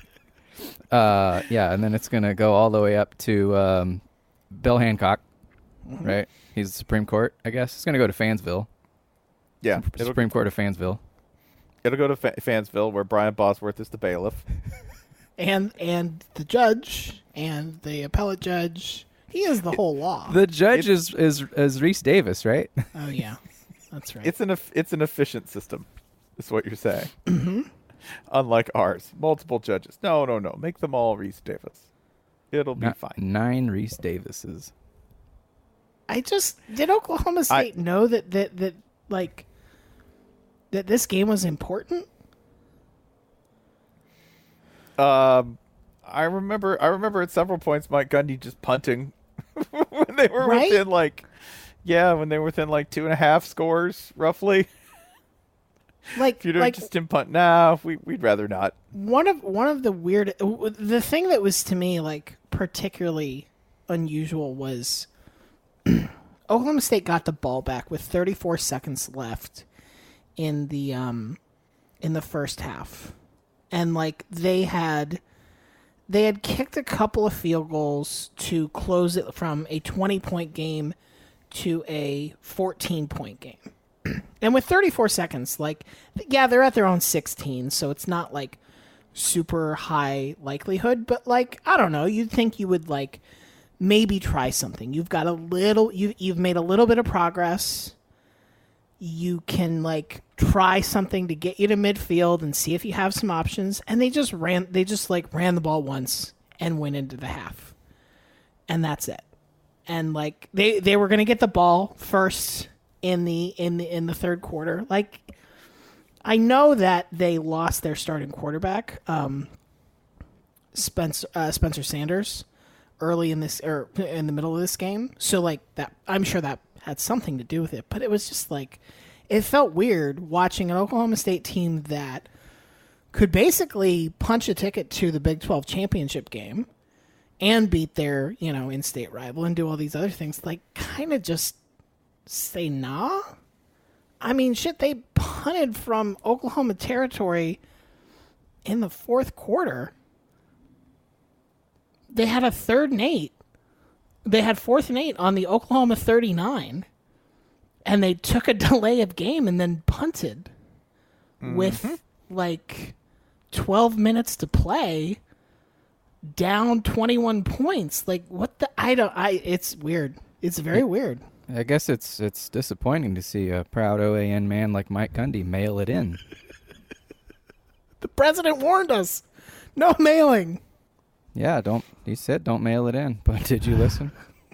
Yeah, and then it's going to go all the way up to Bill Hancock, right? He's the Supreme Court, I guess. It's going to go to Fansville. Yeah. Supreme Court of Fansville. It'll go to Fansville, where Brian Bosworth is the bailiff. And the judge and the appellate judge. He is the whole law. The judge is Reese Davis, right? Oh, yeah. That's right. It's an efficient system, is what you're saying. Mm-hmm. Unlike ours. Multiple judges. No. Make them all Reese Davis. It'll be fine. 9 Reese Davises. Did Oklahoma State know that this game was important? I remember at several points Mike Gundy just punting when they were Right? within when they were within 2.5 scores roughly. If you're doing just him punt, we'd rather not. One of the thing that was to me particularly unusual was Oklahoma State got the ball back with 34 seconds left in the first half, and they had kicked a couple of field goals to close it from a 20-point game to a 14-point game. And with 34 seconds, they're at their own 16, so it's not super high likelihood, but I don't know, you'd think you would maybe try something. You've got you've made a little bit of progress. You can try something to get you to midfield and see if you have some options. And they just ran the ball once and went into the half. And that's it. And they were going to get the ball first in the third quarter. I know that they lost their starting quarterback, Spencer Sanders, early in the middle of this game. So that, I'm sure that had something to do with it, but it was just it felt weird watching an Oklahoma State team that could basically punch a ticket to the Big 12 championship game and beat their, in-state rival and do all these other things, kind of just say nah. I mean, shit, they punted from Oklahoma territory in the fourth quarter. They had a 3rd and 8. They had 4th and 8 on the Oklahoma 39, and they took a delay of game and then punted with 12 minutes to play, down 21 points. What the? It's weird. It's very weird. I guess it's disappointing to see a proud OAN man like Mike Gundy mail it in. The president warned us. No mailing. Yeah, he said don't mail it in, but did you listen?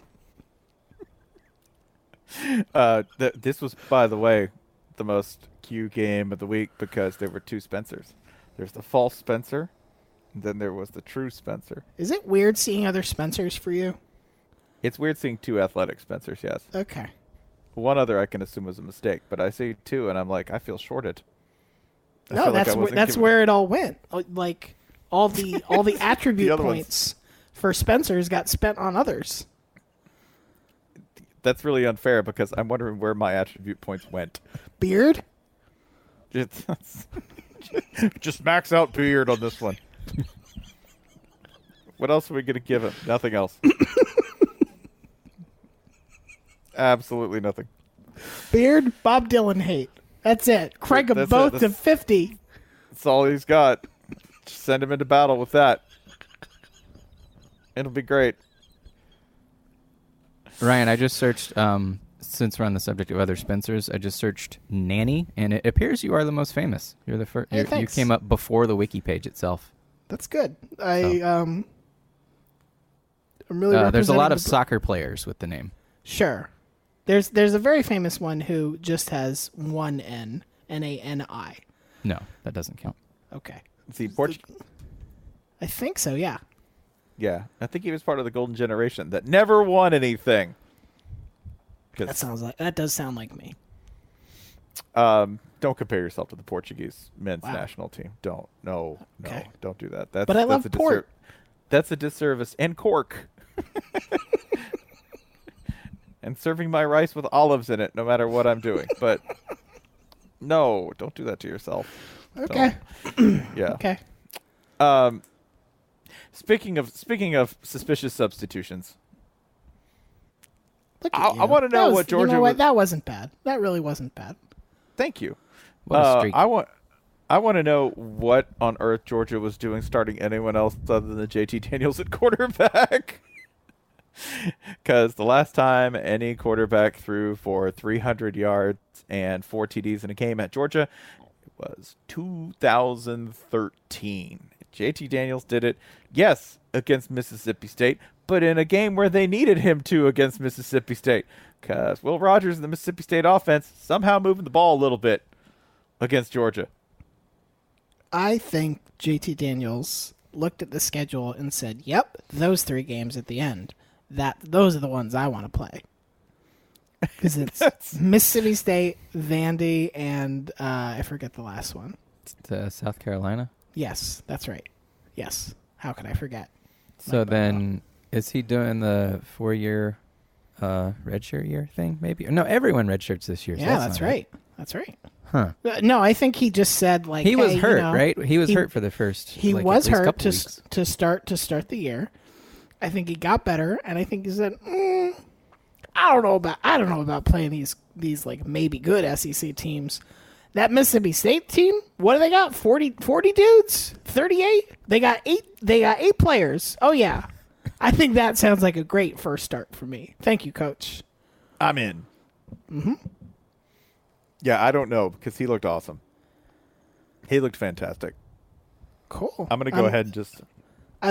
This was, by the way, the most Q game of the week because there were 2 Spencers. There's the false Spencer, and then there was the true Spencer. Is it weird seeing other Spencers for you? It's weird seeing 2 athletic Spencers, yes. Okay. One other I can assume was a mistake, but I see 2 and I'm I feel shorted. I No, feel like I that's wasn't that's giving- where it all went. Like all the attribute other ones. points for Spencer's got spent on others. That's really unfair because I'm wondering where my attribute points went. Beard? Just max out beard on this one. What else are we going to give him? Nothing else. Absolutely nothing. Beard, Bob Dylan hate. That's it. Crank them That's it. both to That's- 50. That's all he's got. Just send him into battle with that. It'll be great. Ryan, I just searched, since we're on the subject of other Spencers, I just searched Nanny, and it appears you are the most famous. You're the first. Hey, You thanks. came up before the wiki page itself. That's good. I'm really There's a lot representing of soccer players with the name. Sure. There's a very famous one who just has one N, N-A-N-I. No, that doesn't count. Okay. See, Portugal. I think so, yeah. Yeah, I think he was part of the golden generation that never won anything. 'Cause, That does sound like me. don't compare yourself to the Portuguese men's Wow. national team. Don't. No, Okay. don't do that. That's, But I that's love a port. That's a disservice. And cork. And serving my rice with olives in it, no matter what I'm doing. But no, don't do that to yourself. Okay. Don't. Yeah. Okay. Speaking of suspicious substitutions, Look at I you. wanna know what Georgia You know was- what? That wasn't bad. That really wasn't bad. thank you. What a streak. I want to know what on earth Georgia was doing starting anyone else other than JT Daniels at quarterback. Because the last time any quarterback threw for 300 yards and 4 TDs in a game at Georgia was 2013. JT Daniels did it, yes, against Mississippi State, but in a game where they needed him to against Mississippi State. Because Will Rogers and the Mississippi State offense somehow moving the ball a little bit against Georgia. I think JT Daniels looked at the schedule and said, "Yep, those 3 games at the end. Those are the ones I want to play." Because it's Mississippi State, Vandy, and I forget the last one. To South Carolina. Yes, that's right. Yes. How could I forget? So then, is he doing the 4-year redshirt year thing? Maybe. No, everyone redshirts this year. So Yeah, that's that's not right. That's right. Huh. No, I think he just said like He was hey, hurt, you know, right? He was he- hurt for the first. He like, was at least hurt couple weeks. to start the year. I think he got better, and I think he said, I don't know about playing these like maybe good SEC teams. That Mississippi State team, what do they got? 40 dudes? 38? They got 8 players. Oh yeah. I think that sounds like a great first start for me. Thank you, coach. I'm in. Mm-hmm. Yeah, I don't know because he looked awesome. He looked fantastic. Cool. I'm going to go ahead and just... I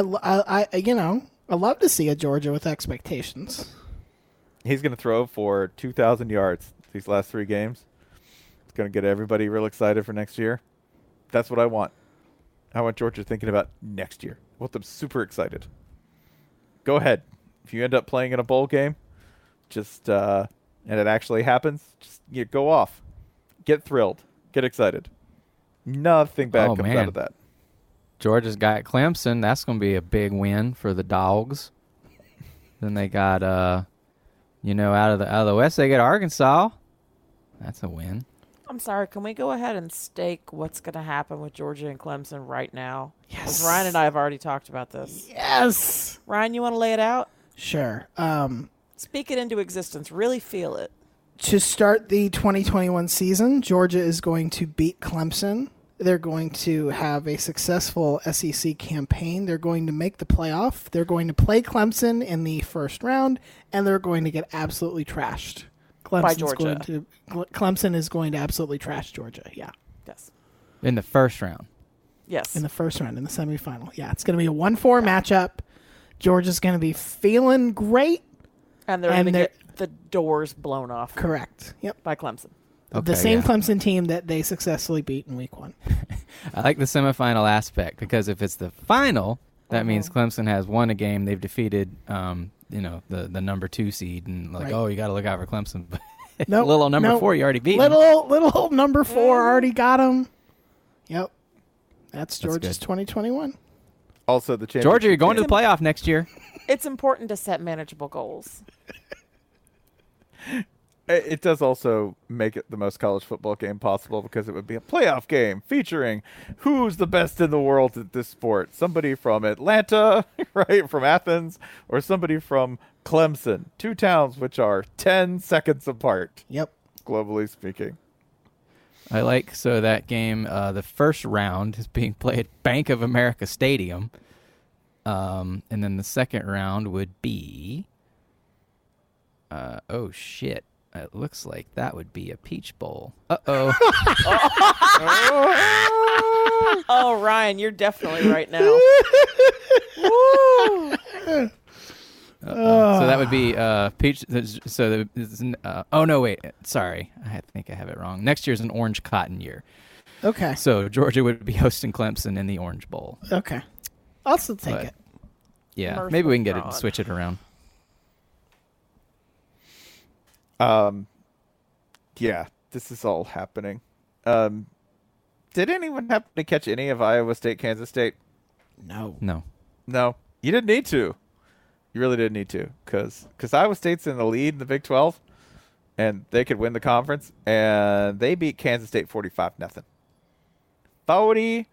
love to see a Georgia with expectations. He's going to throw for 2,000 yards these last 3 games. It's going to get everybody real excited for next year. That's what I want. I want Georgia thinking about next year. I want them super excited. Go ahead. If you end up playing in a bowl game, just and it actually happens, just go off. Get thrilled. Get excited. Nothing bad comes out of that. Georgia's got Clemson. That's going to be a big win for the Dogs. Then they got, out of the West, they get Arkansas. That's a win. I'm sorry, can we go ahead and stake what's going to happen with Georgia and Clemson right now? Yes. 'Cause Ryan and I have already talked about this. Yes. Ryan, you want to lay it out? Sure. Speak it into existence. Really feel it. To start the 2021 season, Georgia is going to beat Clemson. They're going to have a successful SEC campaign. They're going to make the playoff. They're going to play Clemson in the first round, and they're going to get absolutely trashed. Georgia. Clemson is going to absolutely trash Georgia. Yeah, Yes. In the first round. Yes. in the first round, in the semifinal. Yeah, it's going to be a 1-4 matchup. Georgia's going to be feeling great. and they're and going to they're- get the doors blown off Correct. Yep. by Clemson. The Okay, same yeah. Clemson team that they successfully beat in week 1. I like the semifinal aspect because if it's the final, that means Clemson has won a game. They've defeated, the number 2 seed, and Right. you got to look out for Clemson. Nope, Little number nope. 4, you already beat. 'em. Little number 4 already got him. Yep. That's That's Georgia's good. 2021. Also, the championship Georgia, you're going to the game. playoff next year. It's important to set manageable goals. It does also make it the most college football game possible because it would be a playoff game featuring who's the best in the world at this sport. Somebody from Atlanta, right, from Athens, or somebody from Clemson. Two towns which are 10 seconds apart, Yep. globally speaking. I like so that game. The first round is being played at Bank of America Stadium, and then the second round would be. Oh shit! It looks like that would be a Peach Bowl. Oh, Oh, Ryan, you're definitely right now. so that would be peach. So oh no, wait, sorry, I think I have it wrong. Next year's an Orange Cotton year, Okay. so Georgia would be hosting Clemson in the Orange Bowl. Okay. I'll still take But- it. Yeah, Mirth maybe we can get withdrawn. it, switch it around. Yeah, this is all happening. Did anyone happen to catch any of Iowa State, Kansas State? No. No, No, you didn't need to. You really didn't need to, because Iowa State's in the lead in the Big 12, and they could win the conference, and they beat Kansas State 45-0. 45-0.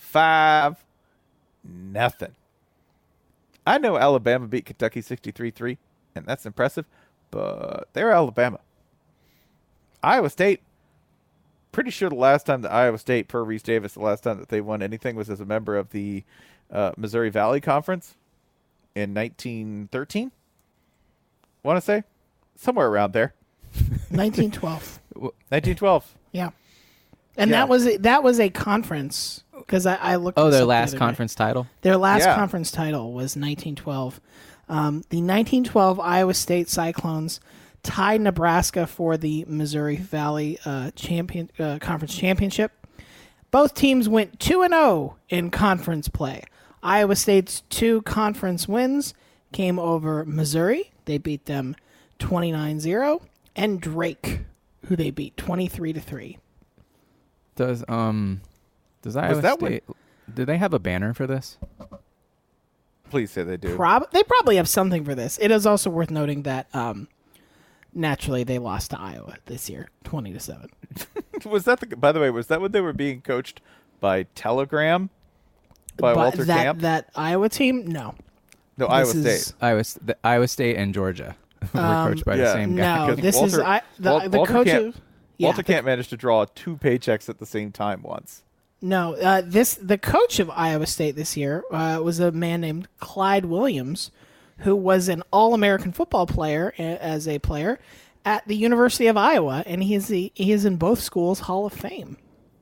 I know Alabama beat Kentucky 63-3, and that's impressive, but they're Alabama. Iowa State, pretty sure the last time that Iowa State, per Reese Davis, the last time that they won anything was as a member of the Missouri Valley Conference in 1913. Want to say? Somewhere around there. 1912. 1912. Yeah. And Yeah. that was a conference because I looked. oh, this their up the last other day. conference title. Their last Yeah. conference title was 1912. The 1912 Iowa State Cyclones tied Nebraska for the Missouri Valley Conference Championship. Both teams went 2-0 in conference play. Iowa State's two conference wins came over Missouri. They beat them 29-0, and Drake, who they beat 23-3. Does Iowa that what- State? Do they have a banner for this? Please say they do. They probably have something for this. It is also worth noting that naturally they lost to Iowa this year, 20-7. Was that by the way, was that when they were being coached by Telegram? By But Walter Camp? that Iowa team, no. No, Iowa this State. is- Iowa State and Georgia were coached by the yeah. same guy. No, because this is Walter- the Walter coach Camp- of yeah, Walter Camp managed to draw 2 paychecks at the same time once. No, the coach of Iowa State this year was a man named Clyde Williams, who was an All-American football player as a player at the University of Iowa, and he is in both schools' Hall of Fame.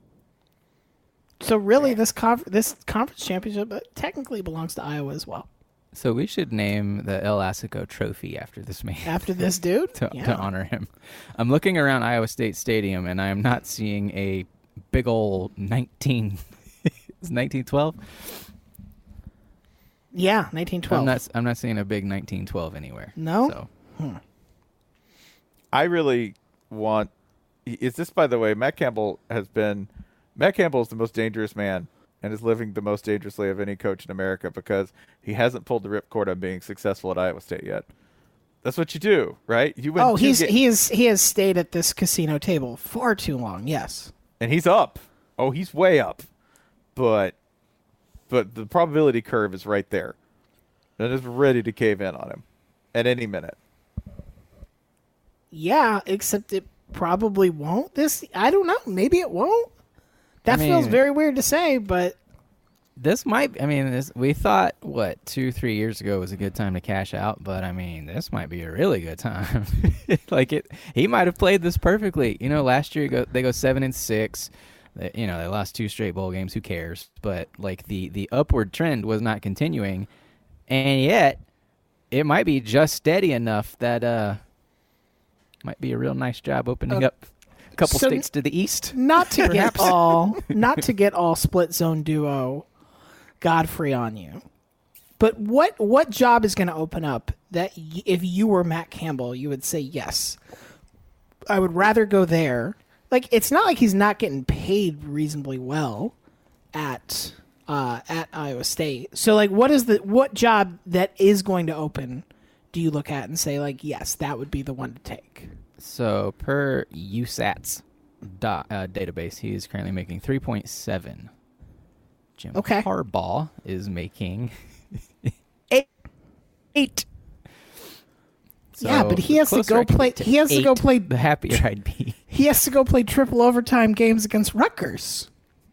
So really, this conference championship technically belongs to Iowa as well. So we should name the El Assico Trophy after this man After this dude, to honor him. I'm looking around Iowa State Stadium and I am not seeing a big old 1912. Yeah, 1912. I'm not seeing a big 1912 anywhere. No? So I really want. Is this, by the way, Matt Campbell is the most dangerous man and is living the most dangerously of any coach in America because he hasn't pulled the ripcord on being successful at Iowa State yet. That's what you do, right? You win. Oh, two he has stayed at this casino table far too long. Yes. and he's up. Oh, he's way up, but the probability curve is right there. It is ready to cave in on him at any minute. Yeah, except it probably won't. I don't know. Maybe it won't. That feels mean- very weird to say, but this might. I mean, we thought 2-3 years ago was a good time to cash out, but I mean, this might be a really good time. He might have played this perfectly. Last year they go 7-6. They lost 2 straight bowl games. Who cares? But the upward trend was not continuing, and yet it might be just steady enough that might be a real nice job opening up a couple so states to the east. not to get Perhaps. all split zone duo Godfrey on you. But what job is going to open up that if you were Matt Campbell, you would say yes. I would rather go there. It's not like he's not getting paid reasonably well. at Iowa State. So like, what job that is going to open do you look at and say like, yes, that would be the one to take? So per USAT's database, he is currently making 3.7. Jim Okay. Harbaugh is making 8. So yeah, but he has to closer go I can play. get to He has to go 8, play. The happier I'd be. He has to go play triple overtime games against Rutgers.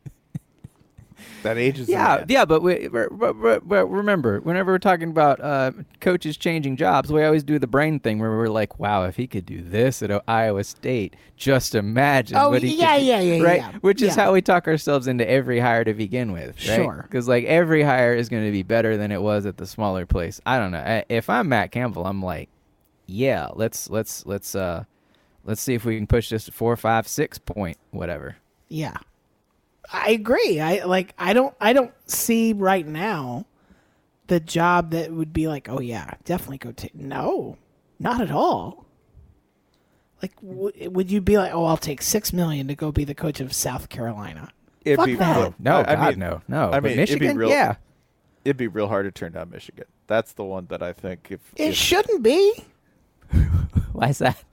That ages. Yeah, him yet. yeah, but remember, whenever we're talking about coaches changing jobs, we always do the brain thing where we're like, "Wow, if he could do this at Iowa State, just imagine Oh, what he yeah, could do," yeah, right?" yeah. Which is Yeah. how we talk ourselves into every hire to begin with, right? Sure. Because like every hire is going to be better than it was at the smaller place. I don't know. If I'm Matt Campbell, I'm like, yeah, let's see if we can push this to 4, 5, 6 point whatever. Yeah, I agree. I don't see right now the job that would be like, oh yeah, definitely go take. No, not at all. Like, would you be like, oh, I'll take $6 million to go be the coach of South Carolina? It'd Fuck be that. real- No, I God, mean, no, no. I But mean, Michigan, it'd be real. yeah. It'd be real hard to turn down Michigan. That's the one that I think It shouldn't be. Why is that?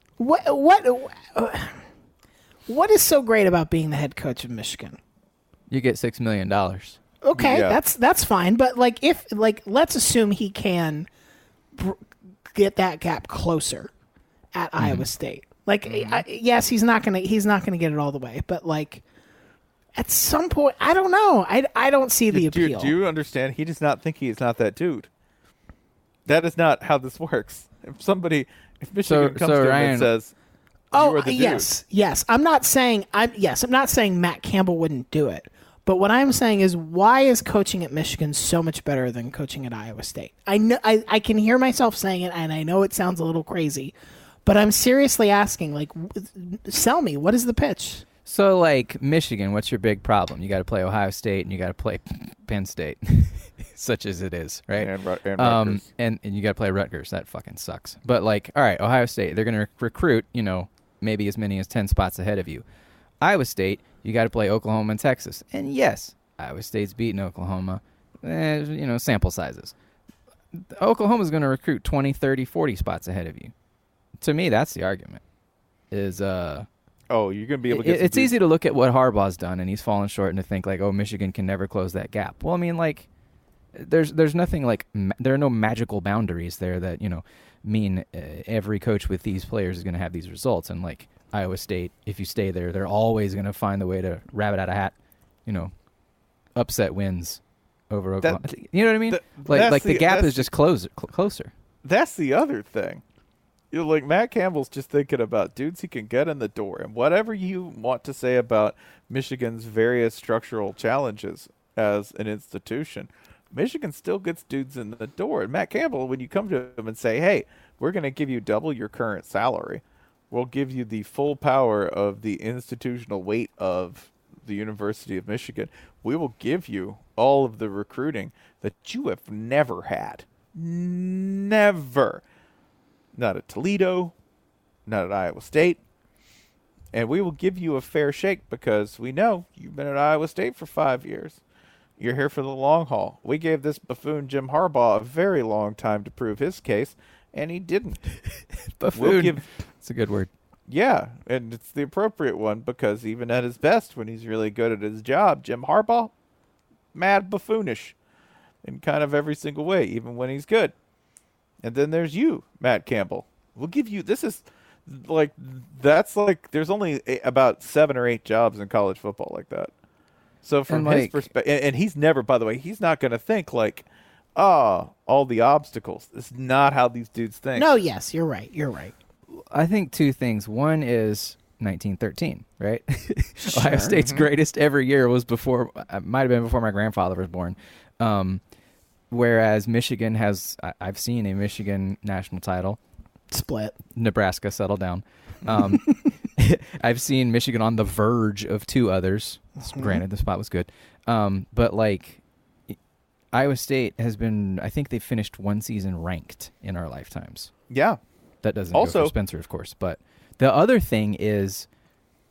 What is so great about being the head coach of Michigan? You get $6 million. Okay, Yeah. that's fine. But like, if like, let's assume he can get that gap closer at Iowa State. Like, yes, he's not gonna get it all the way, but like, at some point, I don't know. I don't see the appeal. Do you understand? He does not think he is not that dude. That is not how this works. If Michigan comes to him Ryan- and says, Oh, "You are the dude," yes. I'm not saying Matt Campbell wouldn't do it. But what I'm saying is, why is coaching at Michigan so much better than coaching at Iowa State? I know I can hear myself saying it, and I know it sounds a little crazy, but I'm seriously asking. Like, sell me. What is the pitch? So, like, Michigan, what's your big problem? You got to play Ohio State and you got to play Penn State, such as it is, right? and Rutgers. And you got to play Rutgers. That fucking sucks. But, like, all right, Ohio State, they're going to recruit, maybe as many as 10 spots ahead of you. Iowa State, you got to play Oklahoma and Texas. And yes, Iowa State's beaten Oklahoma, sample sizes. Oklahoma's going to recruit 20, 30, 40 spots ahead of you. To me, that's the argument. Oh, you're going to be able to get some It's dudes- easy to look at what Harbaugh's done, and he's fallen short, and to think like, oh, Michigan can never close that gap. Well, I mean, like, there's nothing like there are no magical boundaries there that mean every coach with these players is going to have these results. And like Iowa State, if you stay there, they're always going to find the way to rabbit out a hat, upset wins over Oklahoma. You know what I mean? Like the gap is just closer. That's the other thing. Like Matt Campbell's just thinking about dudes he can get in the door, and whatever you want to say about Michigan's various structural challenges as an institution, Michigan still gets dudes in the door. And Matt Campbell, when you come to him and say, "Hey, we're going to give you double your current salary, we'll give you the full power of the institutional weight of the University of Michigan, we will give you all of the recruiting that you have never had, never." Not at Toledo, not at Iowa State. And we will give you a fair shake because we know you've been at Iowa State for 5 years. You're here for the long haul. We gave this buffoon Jim Harbaugh a very long time to prove his case, and he didn't. Buffoon. It's a good word. Yeah, and it's the appropriate one because even at his best, when he's really good at his job, Jim Harbaugh, mad buffoonish in kind of every single way, even when he's good. And then there's you, Matt Campbell. We'll give you, there's only about 7 or 8 jobs in college football like that. So from his perspective, and he's never, by the way, he's not going to think like, all the obstacles. It's not how these dudes think. No, yes, you're right. I think 2 things. One is 1913, right? Ohio State's greatest ever year was might have been before my grandfather was born. Whereas Michigan has, I've seen a Michigan national title. Split. Nebraska, settle down. I've seen Michigan on the verge of 2 others. Granted, the spot was good. But like Iowa State has been, I think they finished 1 season ranked in our lifetimes. Yeah. That doesn't Also go for Spencer, of course. But the other thing is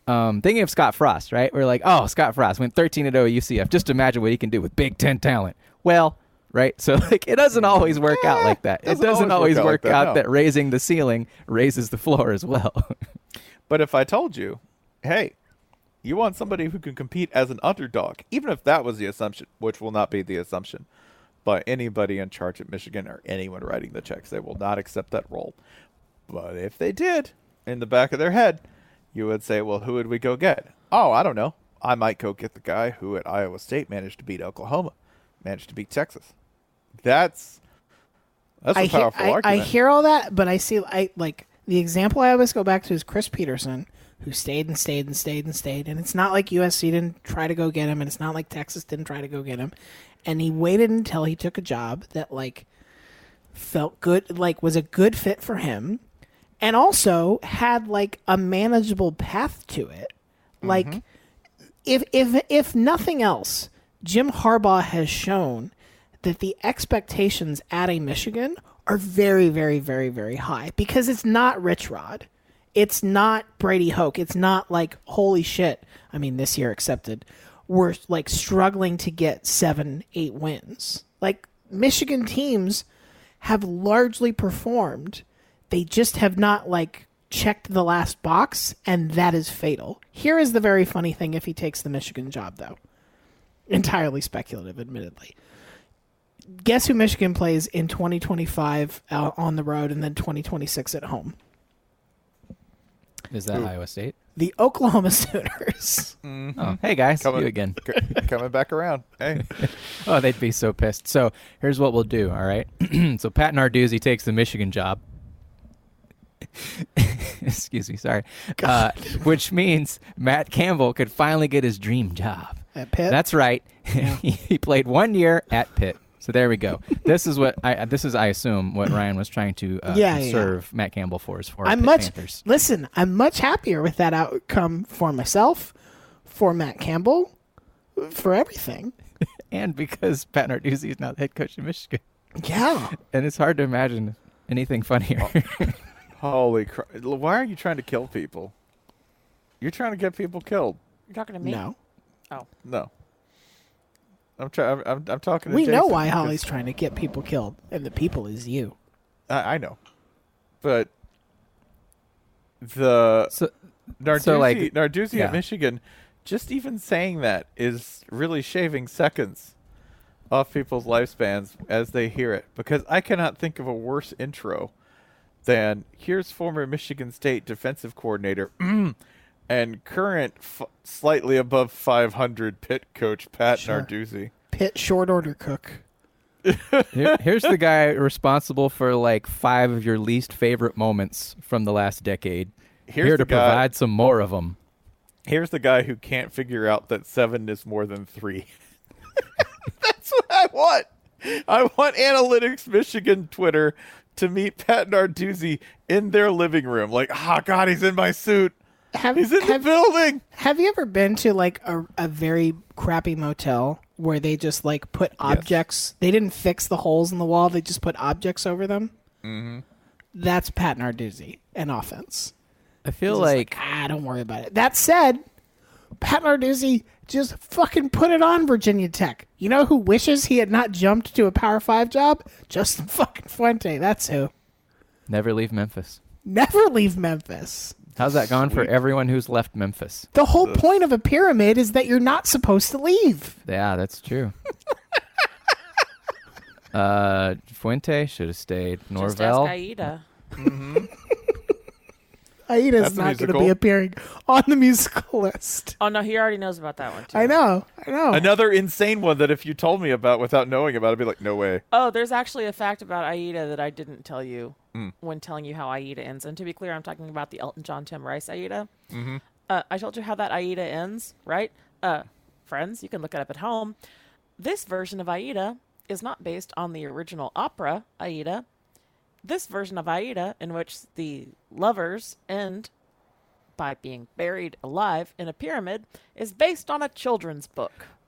thinking of Scott Frost, right? We're like, oh, Scott Frost went 13-0 at UCF. Just imagine what he can do with Big Ten talent. Well, right? So like, it doesn't always work out like that. It doesn't always work out that raising the ceiling raises the floor as well. But if I told you, hey, you want somebody who can compete as an underdog, even if that was the assumption, which will not be the assumption by anybody in charge at Michigan or anyone writing the checks, they will not accept that role. But if they did, in the back of their head, you would say, well, who would we go get? Oh, I don't know. I might go get the guy who at Iowa State managed to beat Oklahoma, managed to beat Texas. That's a powerful argument. I hear all that, but like the example I always go back to is Chris Peterson, who stayed and stayed and stayed and stayed. And it's not like USC didn't try to go get him, and it's not like Texas didn't try to go get him. And he waited until he took a job that like felt good, like was a good fit for him, and also had like a manageable path to it. Like if nothing else, Jim Harbaugh has shown that the expectations at a Michigan are very, very, very, very high, because it's not Rich Rod. It's not Brady Hoke. It's not like, holy shit. I mean, this year accepted. We're like struggling to get 7-8 wins. Like, Michigan teams have largely performed. They just have not like checked the last box, and that is fatal. Here is the very funny thing if he takes the Michigan job, though. Entirely speculative, admittedly. Guess who Michigan plays in 2025 on the road and then 2026 at home? Is that Iowa State? The Oklahoma Sooners. Oh, hey guys, you again. Coming back around. Hey. Oh, they'd be so pissed. So here's what we'll do, all right? So Pat Narduzzi takes the Michigan job. Excuse me, sorry. Which means Matt Campbell could finally get his dream job. At Pitt? That's right. Yeah. He played 1 year at Pitt. So there we go. This is I assume what Ryan was trying to serve Matt Campbell for Panthers. Listen, I'm much happier with that outcome for myself, for Matt Campbell, for everything. And because Pat Narduzzi is now the head coach of Michigan. Yeah. And it's hard to imagine anything funnier. Holy crap. Why are you trying to kill people? You're trying to get people killed. You're talking to me? No. Oh. No. I'm talking to We Jason know why because- Holly's trying to get people killed, and the people is you. I know. But the Narduzzi at Michigan, just even saying that is really shaving seconds off people's lifespans as they hear it. Because I cannot think of a worse intro than here's former Michigan State defensive coordinator and current slightly above 500 Pitt coach Pat Narduzzi. Pitt short order cook. Here's the guy responsible for like 5 of your least favorite moments from the last decade. Here to provide some more of them. Here's the guy who can't figure out that 7 is more than 3. That's what I want. I want Analytics Michigan Twitter to meet Pat Narduzzi in their living room. Like, God, he's in my suit. He's in the building. Have you ever been to like a very crappy motel where they just like put objects? They didn't fix the holes in the wall. They just put objects over them. Mm-hmm. That's Pat Narduzzi and offense. I feel like don't worry about it. That said, Pat Narduzzi just fucking put it on Virginia Tech. You know who wishes he had not jumped to a Power 5 job? Justin fucking Fuente. That's who. Never leave Memphis. Never leave Memphis. How's that gone for everyone who's left Memphis? The whole point of a pyramid is that you're not supposed to leave. Yeah, that's true. Fuente should have stayed. Just Norvell. ask Aida. Aida's not going to be appearing on the musical list. Oh, no, he already knows about that one, too. I know. Another insane one that if you told me about without knowing about it, I'd be like, no way. Oh, there's actually a fact about Aida that I didn't tell you when telling you how Aida ends. And to be clear, I'm talking about the Elton John, Tim Rice Aida. Mm-hmm. I told you how that Aida ends, right? Friends, you can look it up at home. This version of Aida is not based on the original opera Aida. This version of Aida, in which the lovers end by being buried alive in a pyramid, is based on a children's book.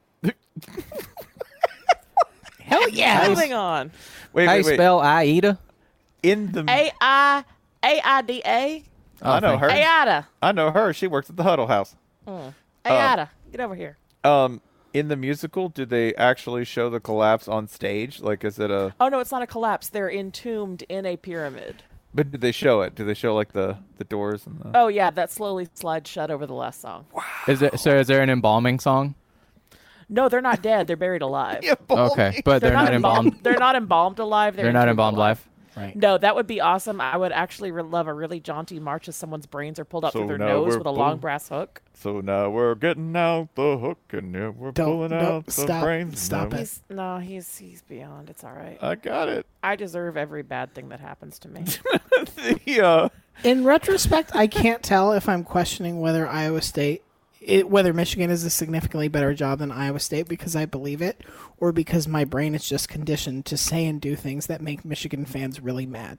Hell yeah. Moving on. Wait. How you spell Aida? In the Aida. I know her. Hey, Ada. I know her. She works at the Huddle House. Hey, Ada. Get over here. In the musical, do they actually show the collapse on stage? Like, is it a? Oh, no, it's not a collapse. They're entombed in a pyramid. But did they show it? Do they show like the doors and the? Oh, yeah, that slowly slides shut over the last song. Is there an embalming song? No, they're not dead. They're buried alive. Okay, but they're not embalmed. They're not embalmed alive. They're not entombed embalmed live. Right. No, that would be awesome. I would actually love a really jaunty march as someone's brains are pulled out So through their now nose we're with a long boom. brass hook. So now we're getting out the hook and now we're pulling out the stop, brains. stop Now- it. He's beyond. It's all right. I got it. I deserve every bad thing that happens to me. In retrospect, I can't tell if I'm questioning whether whether Michigan is a significantly better job than Iowa State because I believe it, or because my brain is just conditioned to say and do things that make Michigan fans really mad.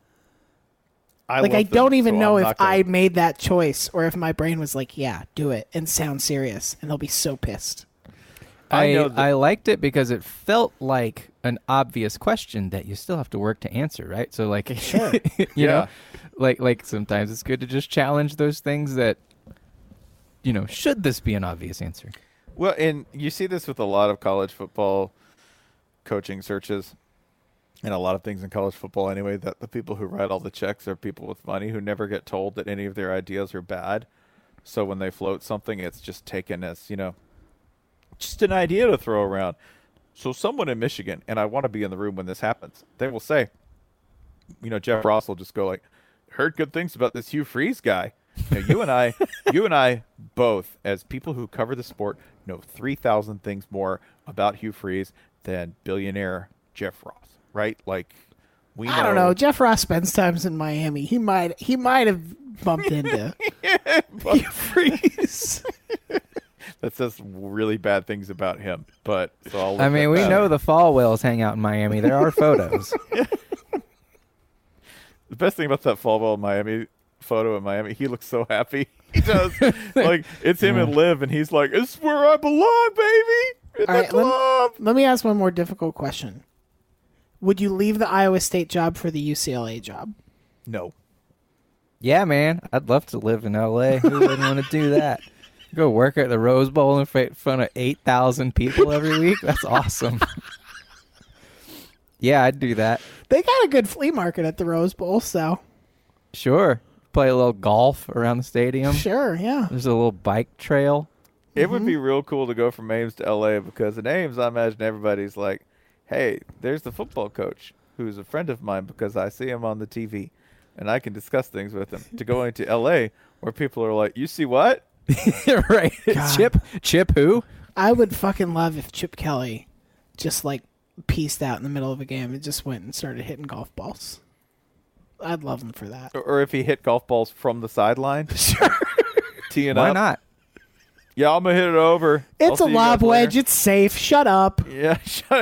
I love them, don't even so know I'm if not gonna- I made that choice or if my brain was like, yeah, do it and sound serious, and they'll be so pissed. I know that- I liked it because it felt like an obvious question that you still have to work to answer, right? So like, Sure. you know, like sometimes it's good to just challenge those things that, should this be an obvious answer? Well, and you see this with a lot of college football coaching searches and a lot of things in college football anyway, that the people who write all the checks are people with money who never get told that any of their ideas are bad. So when they float something, it's just taken as, just an idea to throw around. So someone in Michigan, and I want to be in the room when this happens, they will say, Jeff Ross will just go like, heard good things about this Hugh Freeze guy. You and I both, as people who cover the sport, know 3,000 things more about Hugh Freeze than billionaire Jeff Ross, right? Like, we know. I don't know. Jeff Ross spends times in Miami. He might have bumped into Hugh Freeze. That says really bad things about him, but so I'll look I mean, at we that. know the Falwells hang out in Miami. There are photos. The best thing about that Falwell Miami photo in Miami, he looks so happy. He does. Like, it's him and Liv, and he's like, "It's where I belong, baby. In All the right, club." let me ask one more difficult question. Would you leave the Iowa State job for the UCLA job? No. Yeah, man, I'd love to live in L.A. Who wouldn't want to do that? Go work at the Rose Bowl in front of 8,000 people every week. That's awesome. Yeah, I'd do that. They got a good flea market at the Rose Bowl, so Sure. Play a little golf around the stadium. sure, yeah. There's a little bike trail. It would be real cool to go from Ames to L.A. because in Ames, I imagine everybody's like, "Hey, there's the football coach who's a friend of mine because I see him on the TV, and I can discuss things with him." To going to L.A. where people are like, "You see what?" Right. Chip who? I would fucking love if Chip Kelly just like pieced out in the middle of a game and just went and started hitting golf balls. I'd love him for that. Or if he hit golf balls from the sideline, Sure. teeing Why up. not? Yeah, I'm gonna hit it over. I'll It's a see you lob guys wedge. later. It's safe. Shut up. Yeah,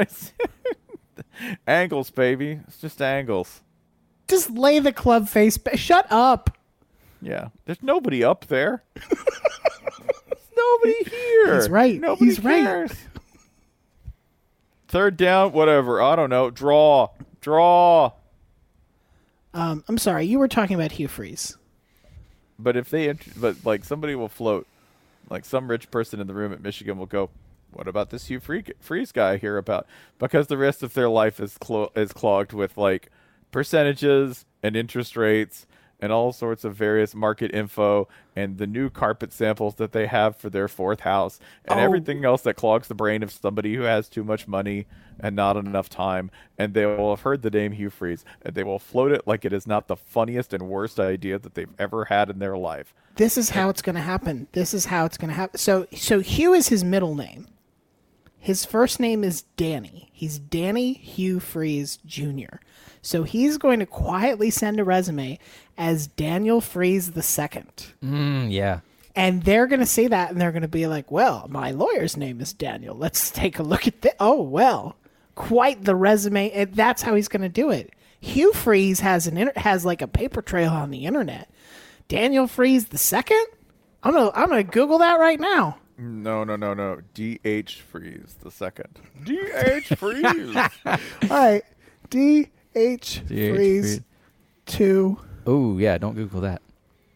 angles, baby. It's just angles. Just lay the club face. Shut up. Yeah, there's nobody up there. There's nobody here. He's right. Nobody He's right. cares. Third down, whatever. I don't know. Draw. I'm sorry. You were talking about Hugh Freeze. But if they, like somebody will float, like some rich person in the room at Michigan will go, "What about this Hugh Freeze guy I hear about?" Because the rest of their life is clogged with like percentages and interest rates and all sorts of various market info and the new carpet samples that they have for their fourth house and everything else that clogs the brain of somebody who has too much money and not enough time. And they will have heard the name Hugh Freeze and they will float it like it is not the funniest and worst idea that they've ever had in their life. This is how it's going to happen. This is how it's going to happen. So Hugh is his middle name. His first name is Danny. He's Danny Hugh Freeze Jr. So he's going to quietly send a resume as Daniel Freeze II. Yeah. And they're going to say that, and they're going to be like, well, my lawyer's name is Daniel. Let's take a look at this. Oh, well, quite the resume. And that's how he's going to do it. Hugh Freeze has like a paper trail on the internet. Daniel Freeze II? I'm gonna Google that right now. No. D.H. Freeze the second. D.H. Freeze. All right. D.H. Freeze 2. Oh, yeah, don't Google that.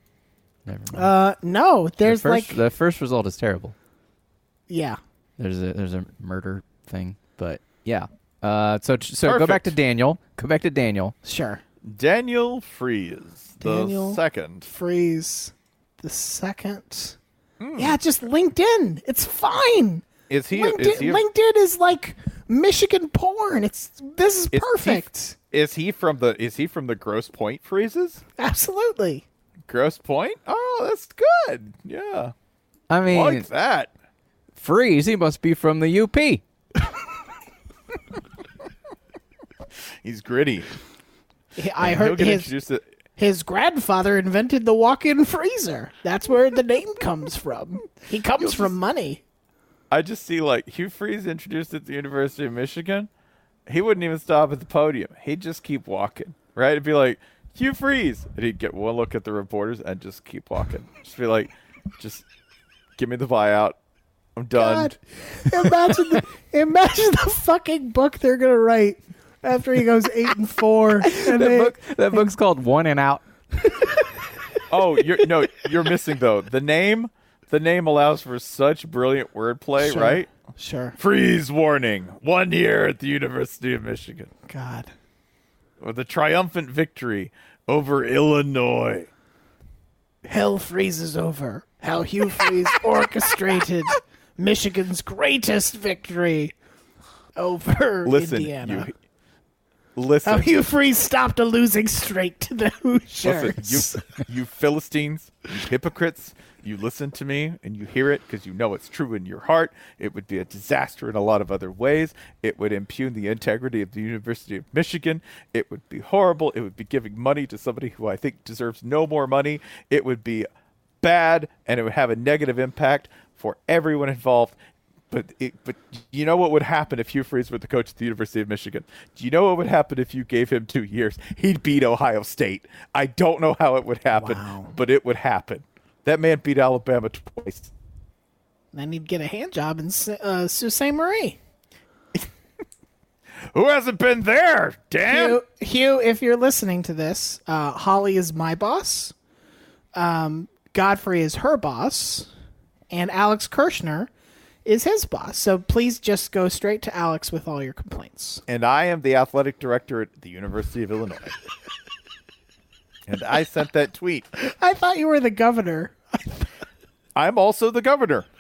Never mind. No, there's the first result is terrible. yeah. There's a murder thing, but yeah. So go back to Perfect. Daniel. Go back to Daniel. Sure. Daniel Freeze, Daniel the second. Freeze the second. Yeah, just LinkedIn. It's fine. Is he? LinkedIn is like Michigan porn. This is perfect. Is he from the Gross Point Freezes? Absolutely. Gross Point? Oh, that's good. Yeah, I mean, like that. Freeze. He must be from the UP. He's gritty. I He'll heard get his introduced to. his grandfather invented the walk-in freezer. That's where the name comes from. He comes from money. I just see like Hugh Freeze introduced at the University of Michigan. He wouldn't even stop at the podium. He'd just keep walking. Right? It'd be like Hugh Freeze, and he'd get one look at the reporters and just keep walking. Just be like, just give me the buyout. I'm done. God, imagine the fucking book they're gonna write after he goes 8-4. And That book's called One and Out. Oh, you're missing though. The name allows for such brilliant wordplay, Sure. right? Sure. Freeze warning. 1 year at the University of Michigan. God. With a triumphant victory over Illinois. Hell freezes over. How Hugh Freeze orchestrated Michigan's greatest victory over Indiana. Listen, How Hugh Freeze stopped a losing streak to the Hoosiers. listen, you Philistines, you hypocrites, you listen to me and you hear it because you know it's true in your heart. It would be a disaster in a lot of other ways. It would impugn the integrity of the University of Michigan. It would be horrible. It would be giving money to somebody who I think deserves no more money. It would be bad, and it would have a negative impact for everyone involved. But you know what would happen if Hugh Freeze were the coach at the University of Michigan? Do you know what would happen if you gave him 2 years? He'd beat Ohio State. I don't know how it would happen, but it would happen. That man beat Alabama twice. Then he'd get a hand job in Sault Ste. Marie. Who hasn't been there? Damn. Hugh, if you're listening to this, Holly is my boss. Godfrey is her boss. And Alex Kirshner is his boss. So please just go straight to Alex with all your complaints. And I am the athletic director at the University of Illinois. And I sent that tweet. I thought you were the governor. I'm also the governor.